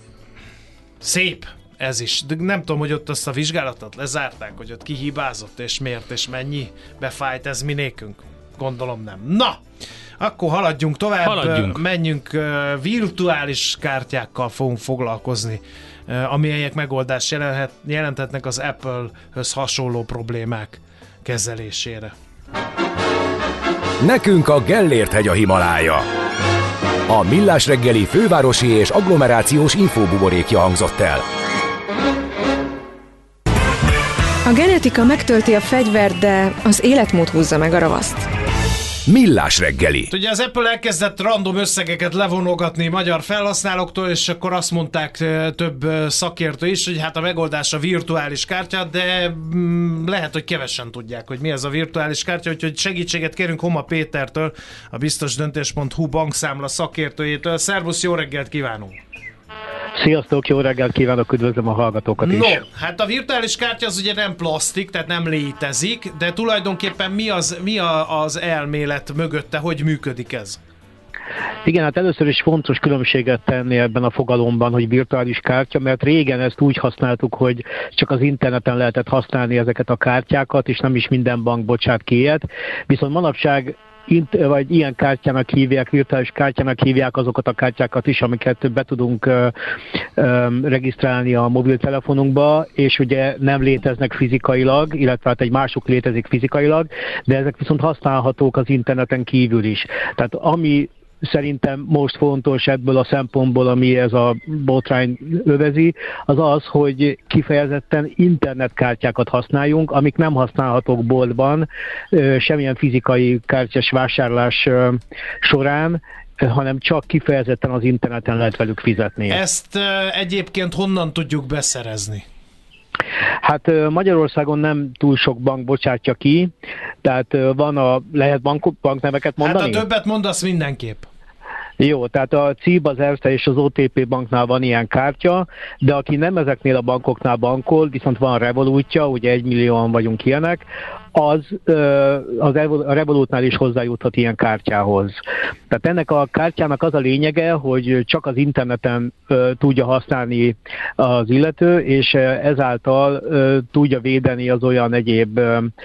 szép ez is. De nem tudom, hogy ott azt a vizsgálatot lezárták, hogy ott ki hibázott, és miért, és mennyi befájt ez mi nékünk. Gondolom nem. Na! Akkor haladjunk tovább, haladjunk. menjünk virtuális kártyákkal fogunk foglalkozni, amelyek megoldást jelenthetnek az Apple-höz hasonló problémák kezelésére. Nekünk a Gellért-hegy a Himalája. A Millás reggeli fővárosi és agglomerációs infóbuborékja hangzott el. A genetika megtölti a fegyvert, de az életmód húzza meg a ravaszt. Millás reggeli. Ugye az Apple elkezdett random összegeket levonogatni magyar felhasználóktól, és akkor azt mondták több szakértő is, hogy hát a megoldás a virtuális kártya, de mm, lehet, hogy kevesen tudják, hogy mi ez a virtuális kártya, úgyhogy segítséget kérünk Homa Pétertől, a biztosdöntés pont hu bankszámla szakértőjétől. Szervusz, jó reggelt kívánunk! Sziasztok, jó reggelt kívánok, üdvözlöm a hallgatókat is. No, hát a virtuális kártya az ugye nem plastik, tehát nem létezik, de tulajdonképpen mi az, mi a, az elmélet mögötte, hogy működik ez? Igen, hát először is fontos különbséget tenni ebben a fogalomban, hogy virtuális kártya, mert régen ezt úgy használtuk, hogy csak az interneten lehetett használni ezeket a kártyákat, és nem is minden bank bocsát ki ilyet. Viszont manapság vagy ilyen kártyának hívják, virtuális kártyának hívják azokat a kártyákat is, amiket be tudunk ö, ö, regisztrálni a mobiltelefonunkba, és ugye nem léteznek fizikailag, illetve hát egy másik létezik fizikailag, de ezek viszont használhatók az interneten kívül is. Tehát ami szerintem most fontos ebből a szempontból, ami ez a botrány övezi, az az, hogy kifejezetten internetkártyákat használjunk, amik nem használhatók boltban, semmilyen fizikai kártyás vásárlás során, hanem csak kifejezetten az interneten lehet velük fizetni. Ezt egyébként honnan tudjuk beszerezni? Hát Magyarországon nem túl sok bank bocsátja ki, tehát van a, lehet bank, bankneveket mondani? Hát a többet mondasz mindenképp. Jó, tehát a cé i bé, az Erste és az o té pé banknál van ilyen kártya, de aki nem ezeknél a bankoknál bankol, viszont van Revolutja, ugye egy millióan vagyunk ilyenek, az, az a Revolutnál is hozzájuthat ilyen kártyához. Tehát ennek a kártyának az a lényege, hogy csak az interneten tudja használni az illető, és ezáltal tudja védeni az olyan egyéb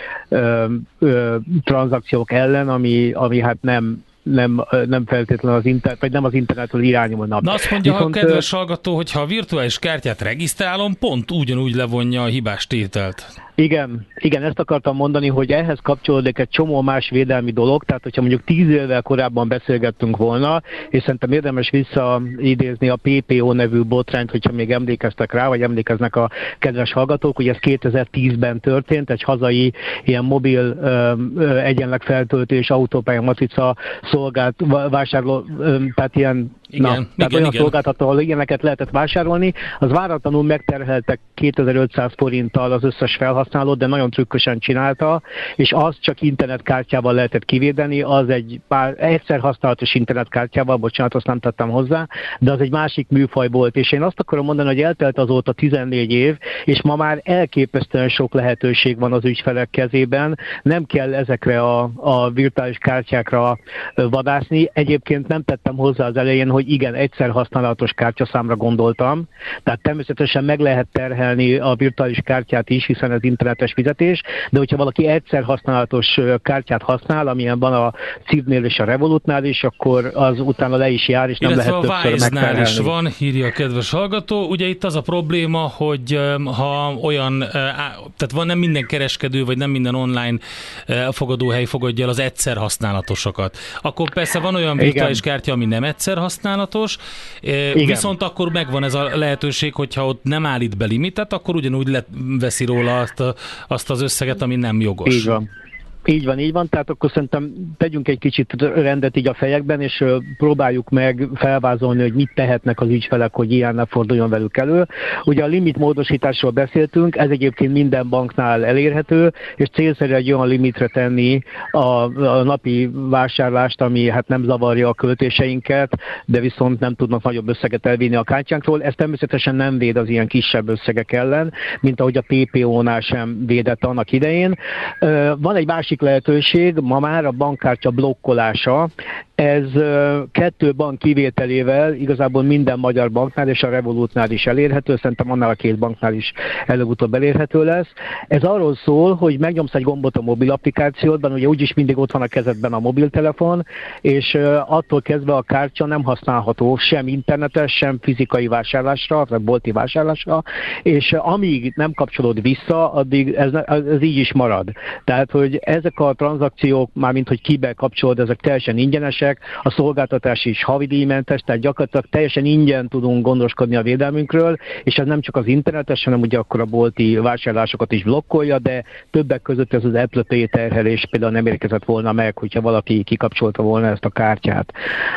tranzakciók ellen, ami, ami hát nem Nem, nem feltétlenül az internet, vagy nem az internetről irányulnak. Na azt mondja Viszont, a kedves hallgató, hogy ha a virtuális kártyát regisztrálom, pont ugyanúgy levonja a hibás tételt. Igen, igen, ezt akartam mondani, hogy ehhez kapcsolódik egy csomó más védelmi dolog, tehát hogyha mondjuk tíz évvel korábban beszélgettünk volna, és szerintem érdemes visszaidézni a pé pé o nevű botrányt, hogyha még emlékeztek rá, vagy emlékeznek a kedves hallgatók, hogy ez kétezer-tízben történt, egy hazai ilyen mobil ö, ö, egyenleg feltöltés autópálya matrica szolgált vásárló, ö, tehát ilyen Igen, Na, igen, tehát olyan igen. szolgáltató, ahol ilyeneket lehetett vásárolni, az váratlanul megterheltek kétezer-ötszáz forinttal az összes felhasználót, de nagyon trükkösen csinálta, és azt csak internetkártyával lehetett kivédeni, az egy pár, egyszer használatos internetkártyával, bocsánat, azt nem tettem hozzá, de az egy másik műfaj volt, és én azt akarom mondani, hogy eltelt azóta tizennégy év, és ma már elképesztően sok lehetőség van az ügyfelek kezében, nem kell ezekre a, a virtuális kártyákra vadászni, egyébként nem tettem hozzá az elején, hogy igen, egyszer használatos kártyaszámra gondoltam, tehát természetesen meg lehet terhelni a virtuális kártyát is, hiszen ez internetes fizetés, de hogyha valaki egyszer használatos kártyát használ, amilyen van a cé i bé-nél és a Revolutnál is, akkor az utána le is jár, és nem Illetve lehet a többször megterhelni. is van, írja a kedves hallgató. Ugye itt az a probléma, hogy ha olyan, tehát van nem minden kereskedő, vagy nem minden online elfogadóhely fogadja el az egyszer használatosokat. Akkor persze van olyan virtuális Igen. kártya, ami nem egyszer használatos, Igen. viszont akkor megvan ez a lehetőség, hogyha ott nem állít be limitet, akkor ugyanúgy veszi róla azt, a, azt az összeget, ami nem jogos. Így van. Így van, így van, tehát akkor szerintem tegyünk egy kicsit rendet így a fejekben, és próbáljuk meg felvázolni, hogy mit tehetnek az ügyfelek, hogy ilyen ne forduljon velük elő. Ugye a limit módosításról beszéltünk, ez egyébként minden banknál elérhető, és célszerű egy olyan limitre tenni a, a napi vásárlást, ami hát nem zavarja a költéseinket, de viszont nem tudnak nagyobb összeget elvinni a kártyánkról. Ez természetesen nem véd az ilyen kisebb összegek ellen, mint ahogy a pé pé o-nál sem védett annak idején. Van egy másik lehetőség, ma már a bankkártya blokkolása. Ez kettő bank kivételével igazából minden magyar banknál és a Revolutnál is elérhető, szerintem annál a két banknál is előbb-utóbb elérhető lesz. Ez arról szól, hogy megnyomsz egy gombot a mobil applikációdban, ugye úgyis mindig ott van a kezedben a mobiltelefon, és attól kezdve a kártya nem használható sem internetes, sem fizikai vásárlásra, vagy bolti vásárlásra, és amíg nem kapcsolod vissza, addig ez, ez így is marad. Tehát, hogy ezek a tranzakciók, mármint hogy kibe kapcsolod, ezek teljesen ingyenesek, a szolgáltatás is havidíjmentes, tehát gyakorlatilag teljesen ingyen tudunk gondoskodni a védelmünkről, és ez nem csak az internetes, hanem ugye akkor a bolti vásárlásokat is blokkolja, de többek között ez az Apple Pay terhelés például nem érkezett volna meg, hogyha valaki kikapcsolta volna ezt a kártyát.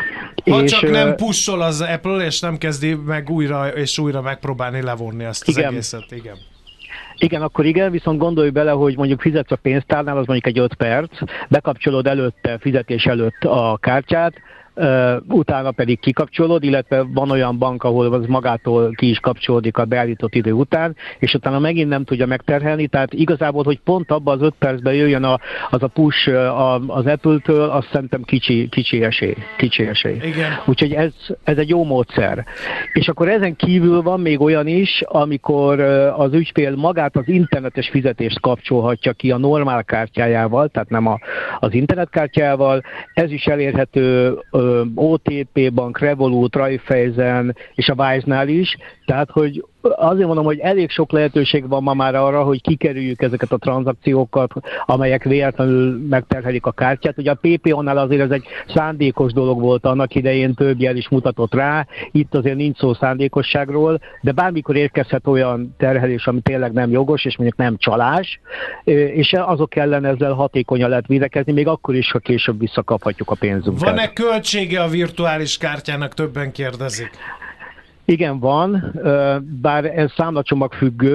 Ha és, csak nem pushol az Apple, és nem kezdi meg újra és újra megpróbálni levonni ezt az igen. egészet. Igen. Igen, akkor igen, viszont gondolj bele, hogy mondjuk fizetsz a pénztárnál, az mondjuk egy öt perc, bekapcsolod előtte, fizetés előtt a kártyát, Uh, utána pedig kikapcsolod, illetve van olyan bank, ahol az magától ki is kapcsolódik a beállított idő után, és utána megint nem tudja megterhelni, tehát igazából, hogy pont abban az öt percben jöjjön a, az a push a, az Apple-től, azt szerintem kicsi, kicsi esély. Kicsi esély. Igen. Úgyhogy ez, ez egy jó módszer. És akkor ezen kívül van még olyan is, amikor az ügyfél magát az internetes fizetést kapcsolhatja ki a normál kártyájával, tehát nem a, az internetkártyával. Ez is elérhető o té pé bank, Revolut, Raiffeisen és a Wise-nál is, tehát hogy azért mondom, hogy elég sok lehetőség van ma már arra, hogy kikerüljük ezeket a tranzakciókat, amelyek véletlenül megterhelik a kártyát. Ugye a pé pé o-nál azért ez egy szándékos dolog volt annak idején, több jel is mutatott rá, itt azért nincs szó szándékosságról, de bármikor érkezhet olyan terhelés, ami tényleg nem jogos, és mondjuk nem csalás, és azok ellen ezzel hatékonyan lehet védekezni, még akkor is, ha később visszakaphatjuk a pénzünket. Van-e költsége a virtuális kártyának, többen kérdezik? Igen, van, bár ez számlacsomag függő,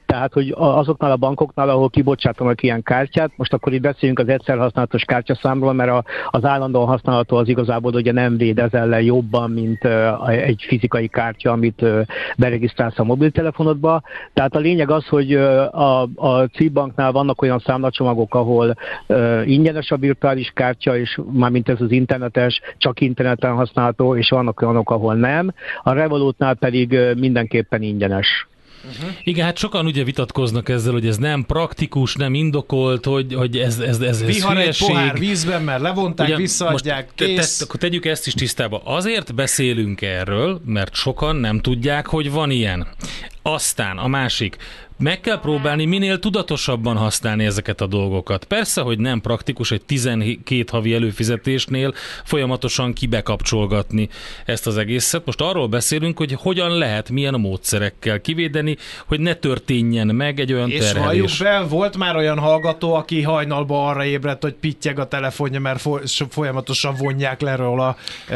Tehát, hogy azoknál a bankoknál, ahol kibocsátanak ilyen kártyát, most akkor itt beszéljünk az egyszer használatos kártyaszámról, mert a, az állandóan használható az igazából ugye nem véd ez ellen jobban, mint egy fizikai kártya, amit beregisztrálsz a mobiltelefonodba. Tehát a lényeg az, hogy a, a Cibbanknál vannak olyan számlacsomagok, ahol ingyenes a virtuális kártya, és mármint ez az internetes, csak interneten használható, és vannak olyanok, ahol nem. A Revolutnál pedig mindenképpen ingyenes. Uh-huh. Igen, hát sokan ugye vitatkoznak ezzel, hogy ez nem praktikus, nem indokolt, hogy, hogy ez, ez, ez, ez Vihar hülyeség. egy pohár vízben, mert levonták, ugyan, visszaadják, kész. Te, te, akkor tegyük ezt is tisztába. Azért beszélünk erről, mert sokan nem tudják, hogy van ilyen. Aztán a másik, meg kell próbálni minél tudatosabban használni ezeket a dolgokat. Persze, hogy nem praktikus egy tizenkét havi előfizetésnél folyamatosan kibekapcsolgatni ezt az egészet. Most arról beszélünk, hogy hogyan lehet, milyen a módszerekkel kivédeni, hogy ne történjen meg egy olyan és terhelés. És valljuk be, volt már olyan hallgató, aki hajnalban arra ébredt, hogy pittyeg a telefonja, mert folyamatosan vonják le róla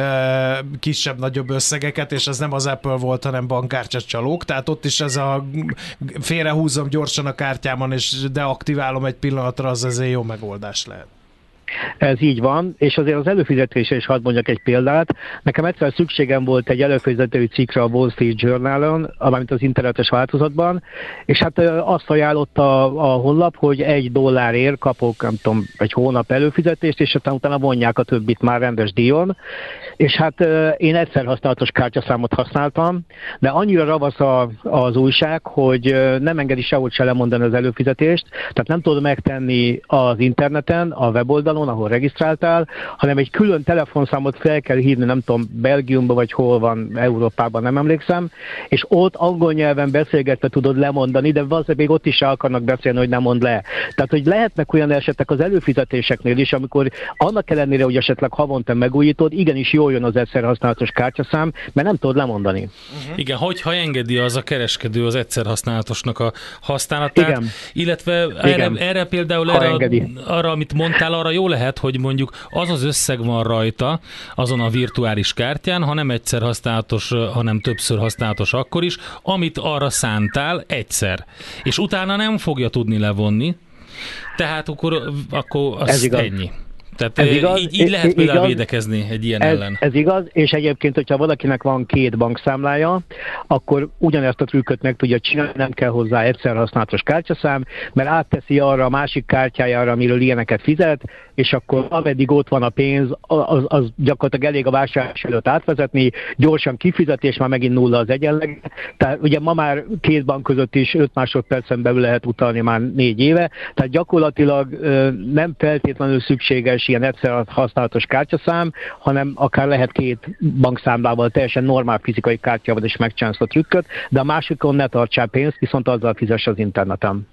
e, kisebb-nagyobb összegeket, és ez nem az Apple volt, hanem bankkártyacsalók. Tehát ott is ez a félre húzom gyorsan a kártyámon, és deaktiválom egy pillanatra, az azért jó megoldás lehet. Ez így van, és azért az előfizetésre is hadd mondjak egy példát. Nekem egyszer szükségem volt egy előfizetői cikkre a Wall Street Journal-on, valamint az internetes változatban, és hát azt ajánlotta a honlap, hogy egy dollárért kapok, nem tudom, egy hónap előfizetést, és aztán utána vonják a többit már rendes díjon. És hát én egyszer használatos kártyaszámot használtam, de annyira ravasz a, az újság, hogy nem engedi sehogy se lemondani az előfizetést, tehát nem tudod megtenni az interneten, a weboldalon, ahol regisztráltál, hanem egy külön telefonszámot fel kell hívni, nem tudom, Belgiumban vagy hol van, Európában, nem emlékszem, és ott angol nyelven beszélgetve tudod lemondani, de valószínűleg még ott is se akarnak beszélni, hogy nem mond le. Tehát, hogy lehetnek olyan esetek az előfizetéseknél is, amikor annak ellenére, hogy esetleg havonta megújítod, igenis jól jön az egyszer használatos kártyaszám, mert nem tudod lemondani. Uh-huh. Igen, hogyha engedi az a kereskedő az egyszer használatosnak a használatát, igen. Illetve erre, erre például erre, arra, amit mondtál, arra jó lehet, hogy mondjuk az az összeg van rajta azon a virtuális kártyán, ha nem egyszer használatos, hanem többször használatos akkor is, amit arra szántál egyszer. És utána nem fogja tudni levonni, tehát akkor, akkor az ennyi. Tehát ez igaz, így, így lehet például igaz, védekezni egy ilyen ez, ellen. Ez igaz, és egyébként, hogyha valakinek van két bankszámlája, akkor ugyanezt a trükköt meg tudja csinálni, nem kell hozzá egyszer használatos kártyaszám, mert átteszi arra a másik kártyájára, amiről ilyeneket fizet, és akkor ameddig ott van a pénz, az, az gyakorlatilag elég a vásárlás előtt átvezetni, gyorsan kifizet, és már megint nulla az egyenleg. Tehát ugye ma már két bank között is öt másodpercen belül lehet utalni már négy éve, tehát gyakorlatilag nem feltétlenül szükséges ilyen egyszer használatos kártyaszám, hanem akár lehet két bankszámlával, teljesen normál fizikai kártyával is megcsinálsz a trükköt, de a másikon ne tartsál pénzt, viszont azzal fizess az interneten.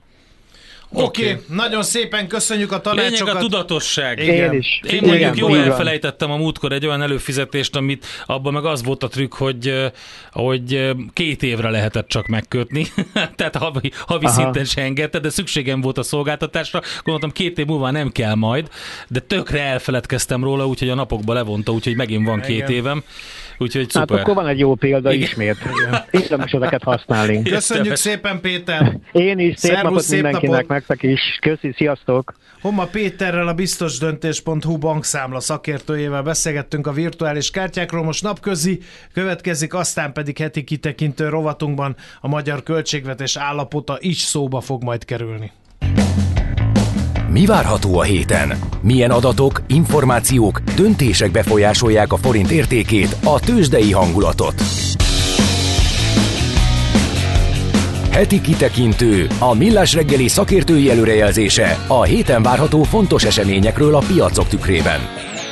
Oké, okay. Okay. Nagyon szépen köszönjük a tanácsokat. Lényeg a tudatosság. Igen. Én is. Én mondjuk jól elfelejtettem a múltkor egy olyan előfizetést, amit abban meg az volt a trükk, hogy, hogy két évre lehetett csak megkötni. Tehát havi, havi szinten se engedte, de szükségem volt a szolgáltatásra. Gondoltam, két év múlva nem kell majd, de tökre elfeledkeztem róla, úgyhogy a napokba levonta, úgyhogy megint van két Igen. évem. Úgyhogy szuper. Hát akkor van egy jó példa Igen. ismét. Érdemes ezeket használni. Köszönjük szépen, Péter! Én is, szép Szervusz, napot szép mindenkinek, napot. Nektek is. Köszi, sziasztok! Homma Péterrel, a biztosdöntés pont hu bankszámla szakértőjével beszélgettünk a virtuális kártyákról. Most napközi következik, aztán pedig heti kitekintő rovatunkban a magyar költségvetés állapota is szóba fog majd kerülni. Mi várható a héten? Milyen adatok, információk, döntések befolyásolják a forint értékét, a tőzsdei hangulatot? Heti kitekintő, a Millás reggeli szakértői előrejelzése a héten várható fontos eseményekről a piacok tükrében.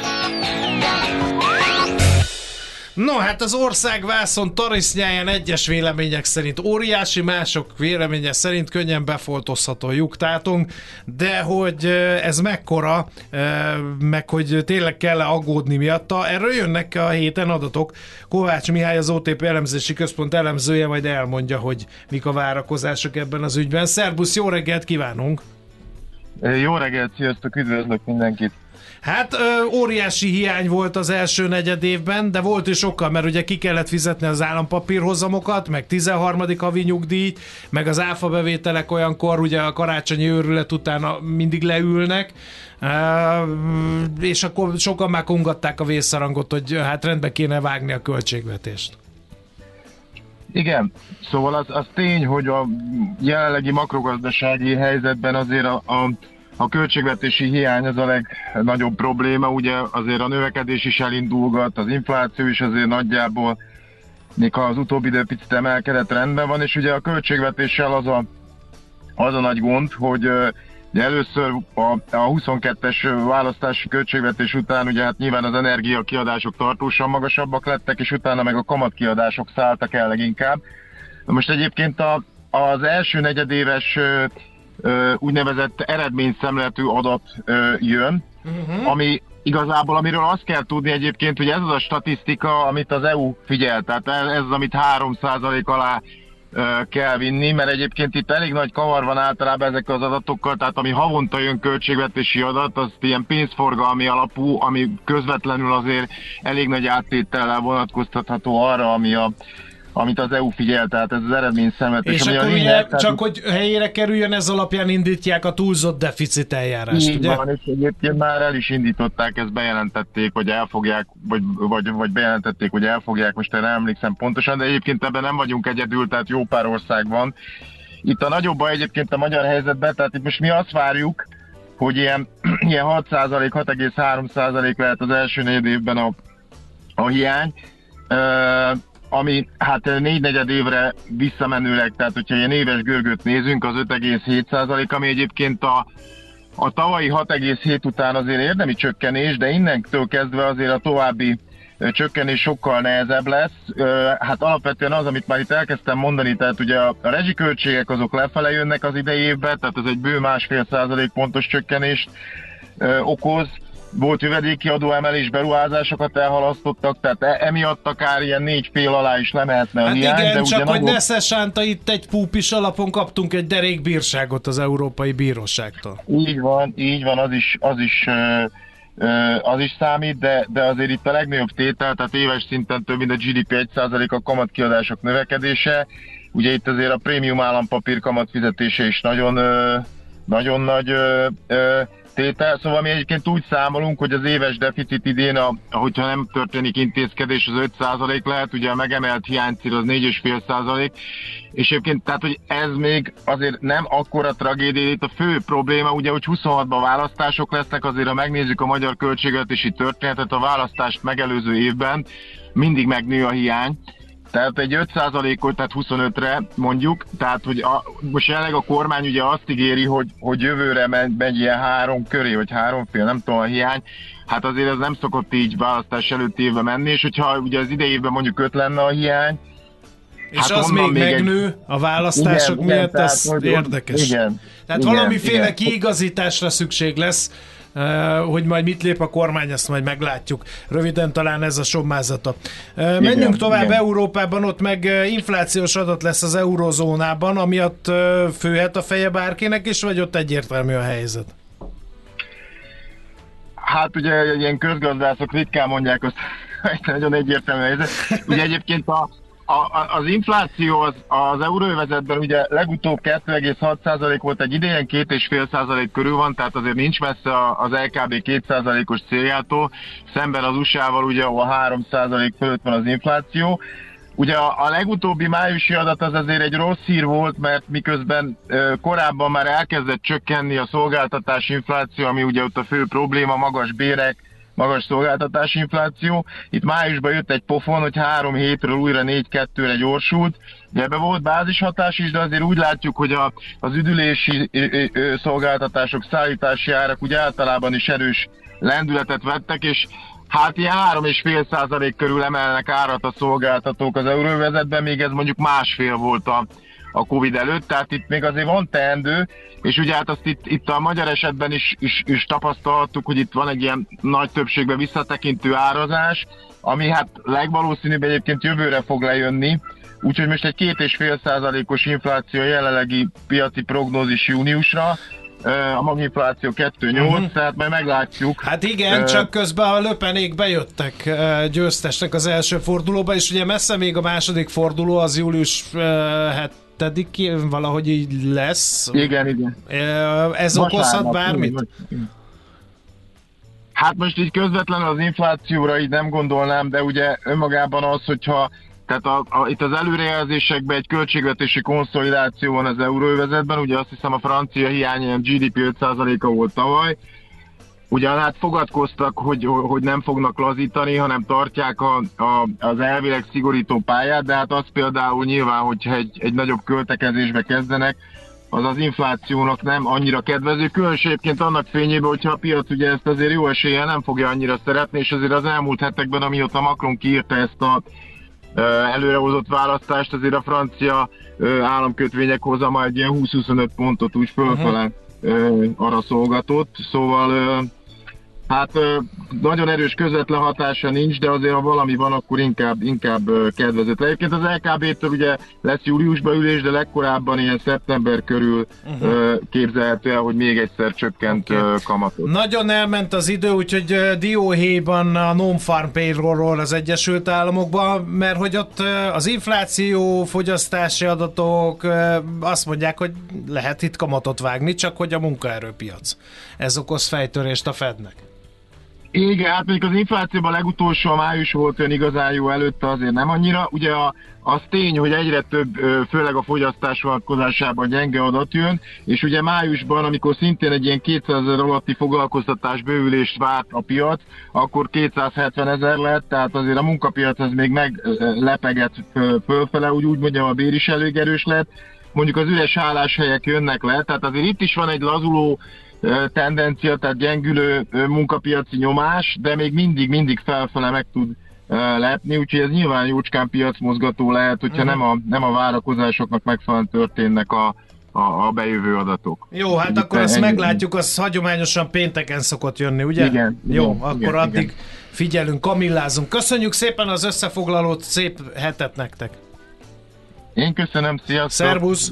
No, hát az országvászon tarisznyáján egyes vélemények szerint óriási, mások véleménye szerint könnyen befoltozható lyuktátunk, de hogy ez mekkora, meg hogy tényleg kell-e aggódni miatta, erről jönnek a héten adatok. Kovács Mihály, az o té pé elemzési központ elemzője majd elmondja, hogy mik a várakozások ebben az ügyben. Szerbusz, jó reggelt kívánunk! Jó reggelt, sziasztok, üdvözlök mindenkit! Hát ö, óriási hiány volt az első negyed évben, de volt is sokkal, mert ugye ki kellett fizetni az állampapírhozamokat, meg tizenharmadik havi nyugdíj, meg az áfa bevételek olyankor, ugye a karácsonyi őrület után mindig leülnek, Uh, és akkor sokan már kongatták a vészszarangot, hogy hát rendbe kéne vágni a költségvetést. Igen, szóval az, az tény, hogy a jelenlegi makrogazdasági helyzetben azért a, a, a költségvetési hiány az a legnagyobb probléma, ugye azért a növekedés is elindulgat, az infláció is azért nagyjából, még ha az utóbbi idő picit emelkedett, rendben van, és ugye a költségvetéssel az a, az a nagy gond, hogy de először a, a huszonkettes választási költségvetés után ugye hát nyilván az energiakiadások tartósan magasabbak lettek, és utána meg a kamatkiadások szálltak el leginkább. Na most egyébként a, az első negyedéves ö, ö, úgynevezett eredményszemléletű adat ö, jön, uh-huh. ami igazából, amiről azt kell tudni egyébként, hogy ez az a statisztika, amit az é u figyel, tehát ez az, amit három százalék alá kell vinni, mert egyébként itt elég nagy kavar van általában ezekkel az adatokkal, tehát ami havonta jön költségvetési adat, az ilyen pénzforgalmi alapú, ami közvetlenül azért elég nagy áttétellel vonatkoztatható arra, ami a, amit az é u figyel, tehát ez az eredményszemletes. És akkor ugye, csak hogy helyére kerüljön, ez alapján indítják a túlzott deficit eljárást, így ugye? Van, és egyébként már el is indították, ezt bejelentették, hogy elfogják, vagy, vagy, vagy bejelentették, hogy elfogják, most erre emlékszem pontosan, de egyébként ebben nem vagyunk egyedül, tehát jó pár ország van. Itt a nagyobb baj egyébként a magyar helyzetben, tehát itt most mi azt várjuk, hogy ilyen, ilyen hat százalék, hat egész három százalék lehet az első négy évben a, a hiány, ami hát négy negyed évre visszamenőleg, tehát hogyha ilyen éves görgőt nézünk, az öt egész hét százalék, ami egyébként a, a tavalyi hat egész hét után azért érdemi csökkenés, de innentől kezdve azért a további csökkenés sokkal nehezebb lesz. Hát alapvetően az, amit már itt elkezdtem mondani, tehát ugye a rezsiköltségek azok lefele jönnek az idei évben, tehát ez egy bő másfél százalék pontos csökkenést okoz. Volt jövedéki adóemelés, beruházásokat elhalasztottak, tehát emiatt akár ilyen négy fél alá is lemehetne a hát hiány. Igen, de csak ugye hogy nagyobb... Nesze Sánta itt egy púpis alapon kaptunk egy derékbírságot az Európai Bíróságtól. Így van, így van, az is, az is, az is számít, de, de azért itt a legnagyobb tétel, tehát éves szinten több mint a gé dé pé egy százalék a kamatkiadások növekedése. Ugye itt azért a prémium állampapír kamatfizetése is nagyon, nagyon nagy tétel, szóval mi egyébként úgy számolunk, hogy az éves deficit idén, a, hogyha nem történik intézkedés, az öt százalék lehet, ugye a megemelt hiánycél az négy egész öt százalék, és egyébként tehát, hogy ez még azért nem akkora tragédia, itt a fő probléma, ugye, hogy huszonhatban választások lesznek, azért ha megnézzük a magyar költségvetési történetet, a választást megelőző évben mindig megnő a hiány, tehát egy öt százalékot, tehát huszonötre mondjuk, tehát hogy a, most jelenleg a kormány ugye azt ígéri, hogy, hogy jövőre megy, megy ilyen három köré, vagy háromfél, nem tudom a hiány, hát azért ez nem szokott így választás előtti évben menni, és hogyha ugye az idei évben mondjuk öt lenne a hiány, és hát az még megnő egy... a választások igen, miatt, igen, ez tehát, érdekes. Igen, tehát igen, valamiféle igen. kiigazításra szükség lesz, Uh, hogy majd mit lép a kormány, azt majd meglátjuk. Röviden talán ez a sommázata. Uh, igen, menjünk tovább igen. Európában, ott meg uh, inflációs adat lesz az eurozónában, amiatt uh, főhet a feje bárkinek, és vagy ott egyértelmű a helyzet? Hát ugye ilyen közgazdászok ritkán mondják azt, hogy nagyon egyértelmű a helyzet. Ugye egyébként a A, az infláció az, az euróövezetben ugye legutóbb kettő egész hat százalék volt, egy idején két egész öt százalék körül van, tehát azért nincs messze az el ká bé két százalékos céljától, szemben az u es á-val ugye, ahol három százalék fölött van az infláció. Ugye a, a legutóbbi májusi adat az azért egy rossz hír volt, mert miközben ö, korábban már elkezdett csökkenni a szolgáltatási infláció, ami ugye ott a fő probléma, magas bérek, magas szolgáltatási infláció. Itt májusban jött egy pofon, hogy három hétről újra négy kettőre gyorsult. De ebben volt bázishatás is, de azért úgy látjuk, hogy a, az üdülési ö, ö, szolgáltatások, szállítási árak úgy általában is erős lendületet vettek, és hát ilyen három egész öt százalék körül emelnek árat a szolgáltatók az euróövezetben, még ez mondjuk másfél volt a, a Covid előtt, tehát itt még azért van teendő, és ugye hát azt itt, itt a magyar esetben is, is, is tapasztalhattuk, hogy itt van egy ilyen nagy többségben visszatekintő árazás, ami hát legvalószínűbb egyébként jövőre fog lejönni, úgyhogy most egy két egész öt százalékos infláció jelenlegi piaci prognózis júniusra, a maginfláció kettő egész nyolc, uh-huh. tehát majd meglátjuk. Hát igen, uh, csak közben a löpenék bejöttek győztesnek az első fordulóba, és ugye messze még a második forduló, az július hetedikén valahogy így lesz. Igen, igen. Ez most okozhat állap, bármit? Most, hát most így közvetlenül az inflációra így nem gondolnám, de ugye önmagában az, hogyha tehát a, a, itt az előrejelzésekben egy költségvetési konszolidáció van az euróövezetben, ugye azt hiszem a francia hiány ilyen gé dé pé öt százaléka volt tavaly, ugyan hát fogadkoztak, hogy, hogy nem fognak lazítani, hanem tartják a, a, az elvileg szigorító pályát, de hát az például nyilván, hogyha egy, egy nagyobb költekezésbe kezdenek, az az inflációnak nem annyira kedvező, különösségként annak fényében, hogyha a piac ugye ezt azért jó eséllyel nem fogja annyira szeretni, és azért az elmúlt hetekben, amióta Macron kiírta ezt a előrehozott választást, azért a francia államkötvények hozama egy ilyen húsz-huszonöt pontot úgy fölfele uh-huh. arra szolgatott, szóval hát nagyon erős közvetlen hatása nincs, de azért ha valami van, akkor inkább, inkább kedvezett. Egyébként az el ká bé-től ugye lesz júliusban ülés, de legkorábban ilyen szeptember körül uh-huh. képzelhető el, hogy még egyszer csökkent okay. kamatot. Nagyon elment az idő, úgyhogy dióhéjban a non-farm payrollról az Egyesült Államokban, mert hogy ott az infláció, fogyasztási adatok azt mondják, hogy lehet itt kamatot vágni, csak hogy a munkaerőpiac. Ez okoz fejtörést a Fednek. Igen, hát mondjuk az inflációban legutolsó a május volt olyan igazán jó, előtte azért nem annyira. Ugye a, az tény, hogy egyre több, főleg a fogyasztás vonatkozásában gyenge adat jön, és ugye májusban, amikor szintén egy ilyen kétszázezer alatti foglalkoztatás bővülést várt a piac, akkor kétszázhetvenezer lett, tehát azért a munkapiac az még meglepegett fölfele, úgy, úgy mondjam, a bér is elég erős lett. Mondjuk az üres álláshelyek jönnek le, tehát azért itt is van egy lazuló tendencia, tehát gyengülő munkapiaci nyomás, de még mindig, mindig felfele meg tud lepni, úgyhogy ez nyilván jócskán piacmozgató lehet, hogyha uh-huh. nem, a, nem a várakozásoknak megfelelően történnek a, a, a bejövő adatok. Jó, hát úgy akkor azt ennyi. Meglátjuk, az hagyományosan pénteken szokott jönni, ugye? Igen. Jó, igen, akkor igen, addig igen. figyelünk, kamillázunk. Köszönjük szépen az összefoglalót, szép hetet nektek! Én köszönöm, sziasztok! Szervusz!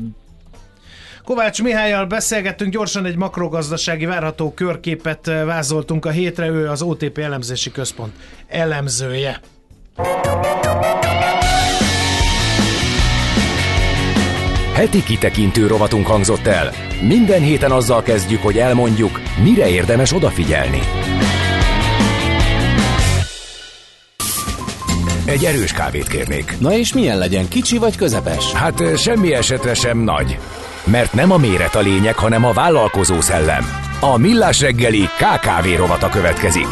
Kovács Mihályal beszélgettünk, gyorsan egy makrogazdasági várható körképet vázoltunk a hétre, ő az o té pé elemzési központ elemzője. Heti kitekintő rovatunk hangzott el. Minden héten azzal kezdjük, hogy elmondjuk, mire érdemes odafigyelni. Egy erős kávét kérnék. Na és milyen legyen, kicsi vagy közepes? Hát semmi esetre sem nagy. Mert nem a méret a lényeg, hanem a vállalkozó szellem. A Millás reggeli ká ká vé rovata következik.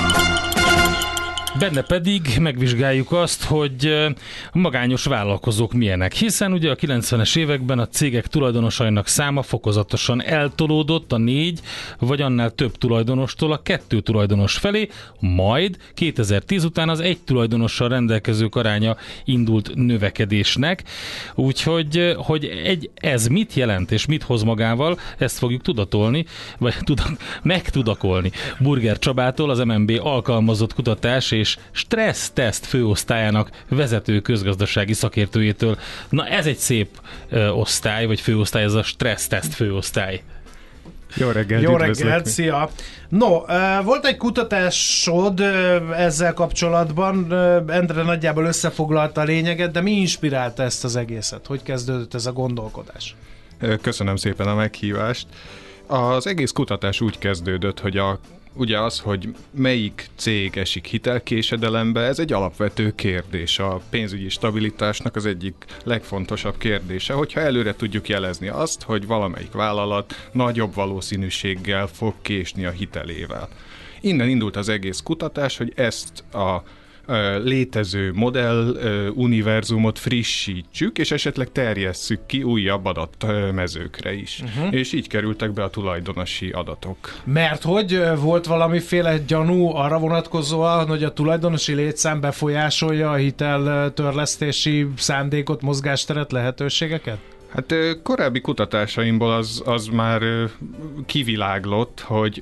Benne pedig megvizsgáljuk azt, hogy a magányos vállalkozók milyenek, hiszen ugye a kilencvenes években a cégek tulajdonosainak száma fokozatosan eltolódott a négy vagy annál több tulajdonostól a kettő tulajdonos felé, majd kétezer-tíz után az egy tulajdonossal rendelkezők aránya indult növekedésnek, úgyhogy hogy egy, ez mit jelent és mit hoz magával, ezt fogjuk tudatolni, vagy tudak, megtudakolni Burger Csabától, az em en bé alkalmazott kutatás és stresszteszt főosztályának vezető közgazdasági szakértőjétől. Na ez egy szép ö, osztály, vagy főosztály, ez a stresszteszt főosztály. Jó reggelt, Jó reggelt, szia! No, volt egy kutatásod ezzel kapcsolatban, Endre nagyjából összefoglalta a lényeget, de mi inspirálta ezt az egészet? Hogy kezdődött ez a gondolkodás? Köszönöm szépen a meghívást. Az egész kutatás úgy kezdődött, hogy a ugye az, hogy melyik cég esik hitelkésedelembe, ez egy alapvető kérdés. A pénzügyi stabilitásnak az egyik legfontosabb kérdése, hogyha előre tudjuk jelezni azt, hogy valamelyik vállalat nagyobb valószínűséggel fog késni a hitelével. Innen indult az egész kutatás, hogy ezt a létező modell univerzumot frissítsük, és esetleg terjesszük ki újabb adatmezőkre is. Uh-huh. És így kerültek be a tulajdonosi adatok. Mert hogy volt valamiféle gyanú arra vonatkozóan, hogy a tulajdonosi létszám befolyásolja a hiteltörlesztési szándékot, mozgásteret, lehetőségeket? Hát korábbi kutatásaimból az, az már kiviláglott, hogy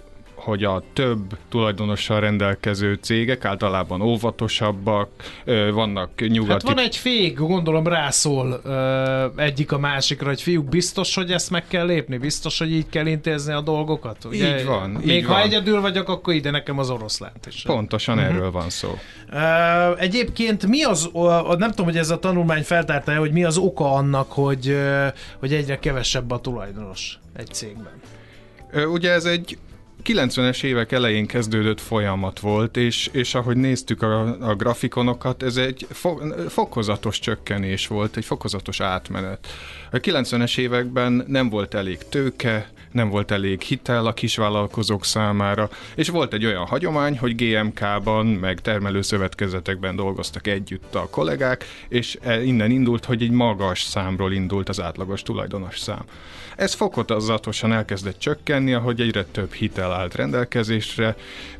hogy a több tulajdonossal rendelkező cégek általában óvatosabbak, vannak nyugati... Hát van egy fék, gondolom rászól ö, egyik a másikra, hogy fiúk, biztos, hogy ezt meg kell lépni? Biztos, hogy így kell intézni a dolgokat? Ugye, így van. Még így ha van. egyedül vagyok, akkor ide nekem az oroszlánt is. Pontosan uh-huh. erről van szó. Uh, egyébként mi az, uh, nem tudom, hogy ez a tanulmány feltárta-e, hogy mi az oka annak, hogy, uh, hogy egyre kevesebb a tulajdonos egy cégben? Uh, ugye ez egy kilencvenes évek elején kezdődött folyamat volt, és, és ahogy néztük a, a grafikonokat, ez egy fo, fokozatos csökkenés volt, egy fokozatos átmenet. A kilencvenes években nem volt elég tőke, nem volt elég hitel a kisvállalkozók számára, és volt egy olyan hagyomány, hogy gé em ká-ban, meg termelőszövetkezetekben dolgoztak együtt a kollégák, és innen indult, hogy egy magas számról indult az átlagos tulajdonos szám. Ez fokozatosan elkezdett csökkenni, ahogy egyre több hitel állt rendelkezésre,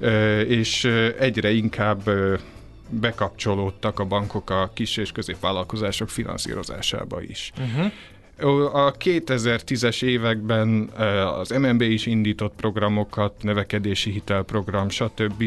és egyre inkább bekapcsolódtak a bankok a kis- és középvállalkozások finanszírozásába is. Uh-huh. A kétezer-tízes években az em en bé is indított programokat, növekedési hitelprogram, stb.,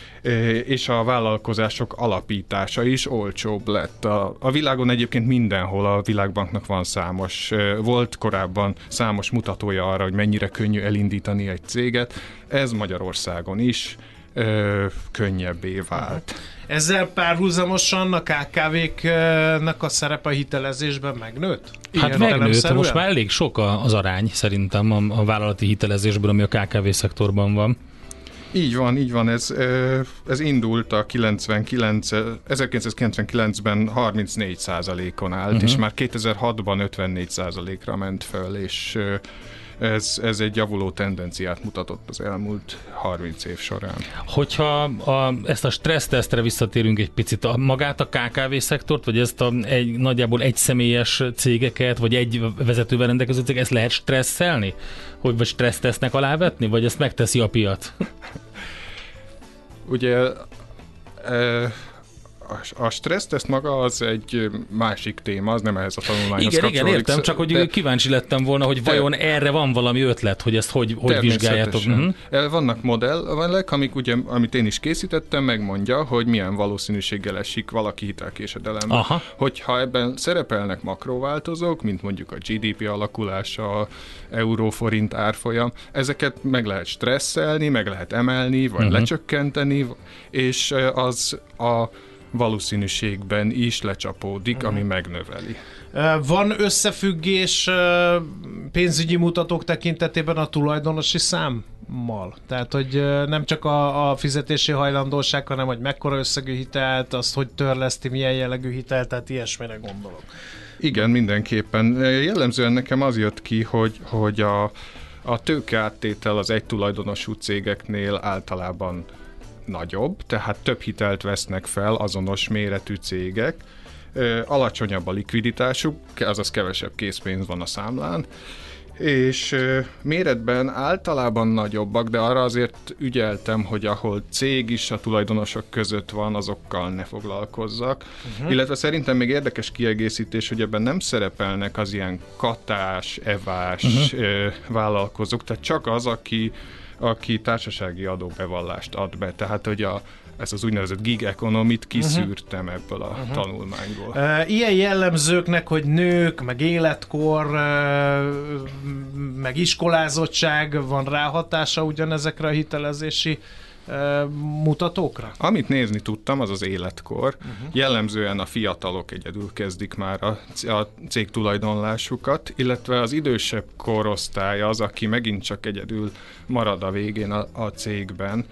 és a vállalkozások alapítása is olcsóbb lett. A, a világon egyébként mindenhol a Világbanknak van számos, volt korábban számos mutatója arra, hogy mennyire könnyű elindítani egy céget. Ez Magyarországon is ö, könnyebbé vált. Ezzel párhuzamosan a ká ká véknak a szerepe a hitelezésben megnőtt? Hát megnőtt, most már elég sok az arány szerintem a, a vállalati hitelezésből, ami a ká ká vé szektorban van. Így van, így van, ez, ez indult a kilencvenkilenc, ezerkilencszázkilencvenkilencben harmincnégy százalékon állt, uh-huh. és már kétezer-hatban ötvennégy százalékra ment föl, és ez, ez egy javuló tendenciát mutatott az elmúlt harminc év során. Hogyha a, ezt a stressztesztre visszatérünk egy picit, a, magát a ká ká vé szektort, vagy ezt a egy, nagyjából egyszemélyes cégeket, vagy egy vezetővel rendelkező cég, ezt lehet stresszelni? Hogy vagy stressztesztnek alávetni, vagy ezt megteszi a piac? Ugye e, a stresszteszt maga az egy másik téma, az nem ehhez a tanulmányhoz igen, kapcsolódik. Igen, értem, csak hogy de, kíváncsi lettem volna, hogy vajon de, erre van valami ötlet, hogy ezt hogy, hogy vizsgáljátok. Uh-huh. Vannak modellek, amik ugye, amit én is készítettem, megmondja, hogy milyen valószínűséggel esik valaki hitelkésedelembe. Aha. Hogyha ebben szerepelnek makrováltozók, mint mondjuk a gé dé pé alakulása, a euró-forint árfolyam, ezeket meg lehet stresszelni, meg lehet emelni, vagy uh-huh. lecsökkenteni, és az a valószínűségben is lecsapódik, uh-huh. ami megnöveli. Van összefüggés pénzügyi mutatók tekintetében a tulajdonosi számmal? Tehát, hogy nem csak a, a fizetési hajlandóság, hanem hogy mekkora összegű hitelt, azt hogy törleszti, milyen jellegű hitelt, tehát ilyesmire gondolok. Igen, mindenképpen. Jellemzően nekem az jött ki, hogy, hogy a, a tőkeáttétel az egy tulajdonosú cégeknél általában nagyobb, tehát több hitelt vesznek fel azonos méretű cégek, alacsonyabb a likviditásuk, azaz kevesebb készpénz van a számlán, és méretben általában nagyobbak, de arra azért ügyeltem, hogy ahol cég is a tulajdonosok között van, azokkal ne foglalkozzak. Uh-huh. Illetve szerintem még érdekes kiegészítés, hogy ebben nem szerepelnek az ilyen katás, evás uh-huh. vállalkozók, tehát csak az, aki aki társasági adóbevallást ad be. Tehát, hogy a, ez az úgynevezett gig economy-t kiszűrtem uh-huh. ebből a uh-huh. tanulmányból. Uh, ilyen jellemzőknek, hogy nők, meg életkor, uh, meg iskolázottság, van ráhatása ugyanezekre a hitelezési uh, mutatókra? Amit nézni tudtam, az az életkor. Uh-huh. Jellemzően a fiatalok egyedül kezdik már a, a cég tulajdonlásukat, illetve az idősebb korosztály az, aki megint csak egyedül marad a végén a, a cégben.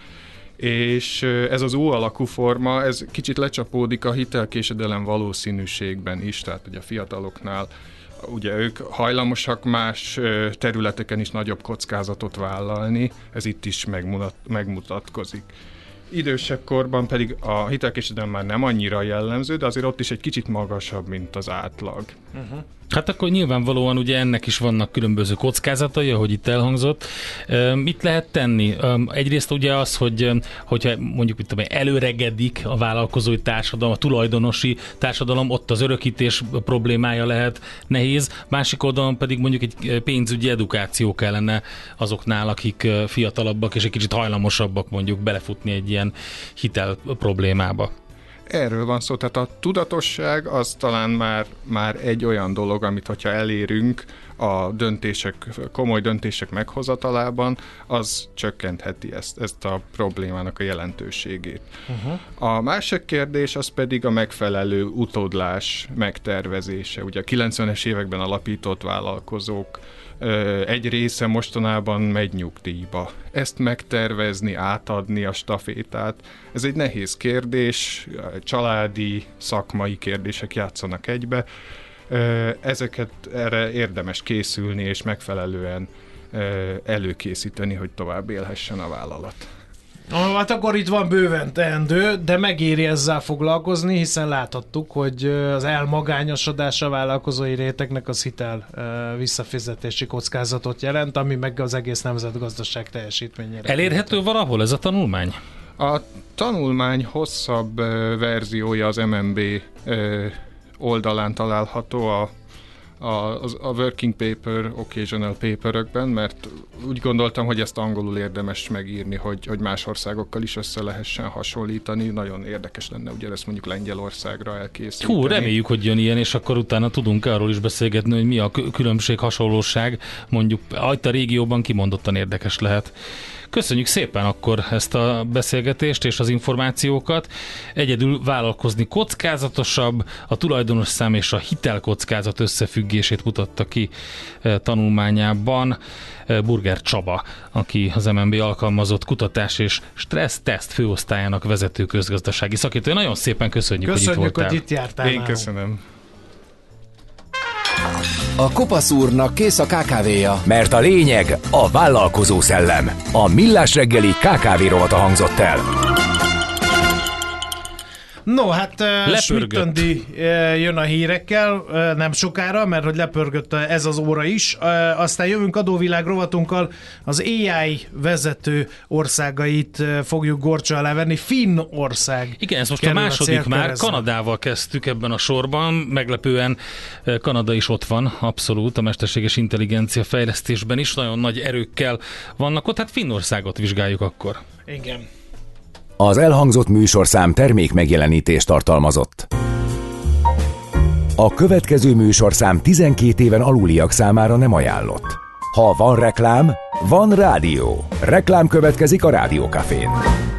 És ez az U-alakú forma, ez kicsit lecsapódik a hitelkésedelem valószínűségben is, tehát hogy a fiataloknál ugye ők hajlamosak más területeken is nagyobb kockázatot vállalni, ez itt is megmutat, megmutatkozik. Idősebb korban pedig a hitelkésedelem már nem annyira jellemző, de azért ott is egy kicsit magasabb, mint az átlag. Uh-huh. Hát akkor nyilvánvalóan ugye ennek is vannak különböző kockázatai, ahogy itt elhangzott. Mit lehet tenni? Egyrészt ugye az, hogy hogyha mondjuk mit tudom, előregedik a vállalkozói társadalom, a tulajdonosi társadalom, ott az örökítés problémája lehet nehéz. Másik oldalon pedig mondjuk egy pénzügyi edukáció kellene azoknál, akik fiatalabbak és egy kicsit hajlamosabbak mondjuk belefutni egy ilyen hitel problémába. Erről van szó, tehát a tudatosság az talán már, már egy olyan dolog, amit hogyha elérünk a döntések, komoly döntések meghozatalában, az csökkentheti ezt, ezt a problémának a jelentőségét. Uh-huh. A másik kérdés az pedig a megfelelő utódlás megtervezése. Ugye a kilencvenes években alapított vállalkozók egy része mostanában megy nyugdíjba. Ezt megtervezni, átadni a stafétát, ez egy nehéz kérdés, családi, szakmai kérdések játszanak egybe. Ezeket erre érdemes készülni és megfelelően előkészíteni, hogy tovább élhessen a vállalat. Hát akkor itt van bőven teendő, de megéri ezzel foglalkozni, hiszen láthattuk, hogy az elmagányosodás a vállalkozói rétegnek az hitel visszafizetési kockázatot jelent, ami meg az egész nemzetgazdaság teljesítményére. Elérhető valahol ez a tanulmány? A tanulmány hosszabb verziója az em en bé oldalán található a A, a working paper, occasional paperökben, mert úgy gondoltam, hogy ezt angolul érdemes megírni, hogy, hogy más országokkal is össze lehessen hasonlítani. Nagyon érdekes lenne, ugye ezt mondjuk Lengyelországra elkészíteni. Hú, reméljük, hogy jön ilyen, és akkor utána tudunk arról is beszélgetni, hogy mi a különbség, hasonlóság, mondjuk itt a régióban kimondottan érdekes lehet. Köszönjük szépen akkor ezt a beszélgetést és az információkat. Egyedül vállalkozni kockázatosabb, a tulajdonos szám és a hitelkockázat összefüggését mutatta ki tanulmányában Burger Csaba, aki az em en bé alkalmazott kutatás és stressz-teszt főosztályának vezető közgazdasági szakértője. Nagyon szépen köszönjük, köszönjük hogy itt voltál. hogy itt jártál. Én köszönöm. A Kopasz úrnak kész a ká ká véja. Mert a lényeg a vállalkozó szellem. A Millás reggeli ká ká vé rovata hangzott el. No, hát Schmidt-Andi jön a hírekkel nem sokára, mert hogy lepörgött ez az óra is. Aztán jövünk adóvilág rovatunkkal, az á i vezető országait fogjuk górcső alá venni. Finnország. Igen, ez most a második már. Kanadával kezdtük ebben a sorban. Meglepően Kanada is ott van, abszolút, a mesterséges intelligencia fejlesztésben is. Nagyon nagy erőkkel vannak ott. Hát Finnországot vizsgáljuk akkor. Igen. Az elhangzott műsorszám termék megjelenítést tartalmazott. A következő műsorszám tizenkét éven aluliak számára nem ajánlott. Ha van reklám, van rádió. Reklám következik a Rádiókafén.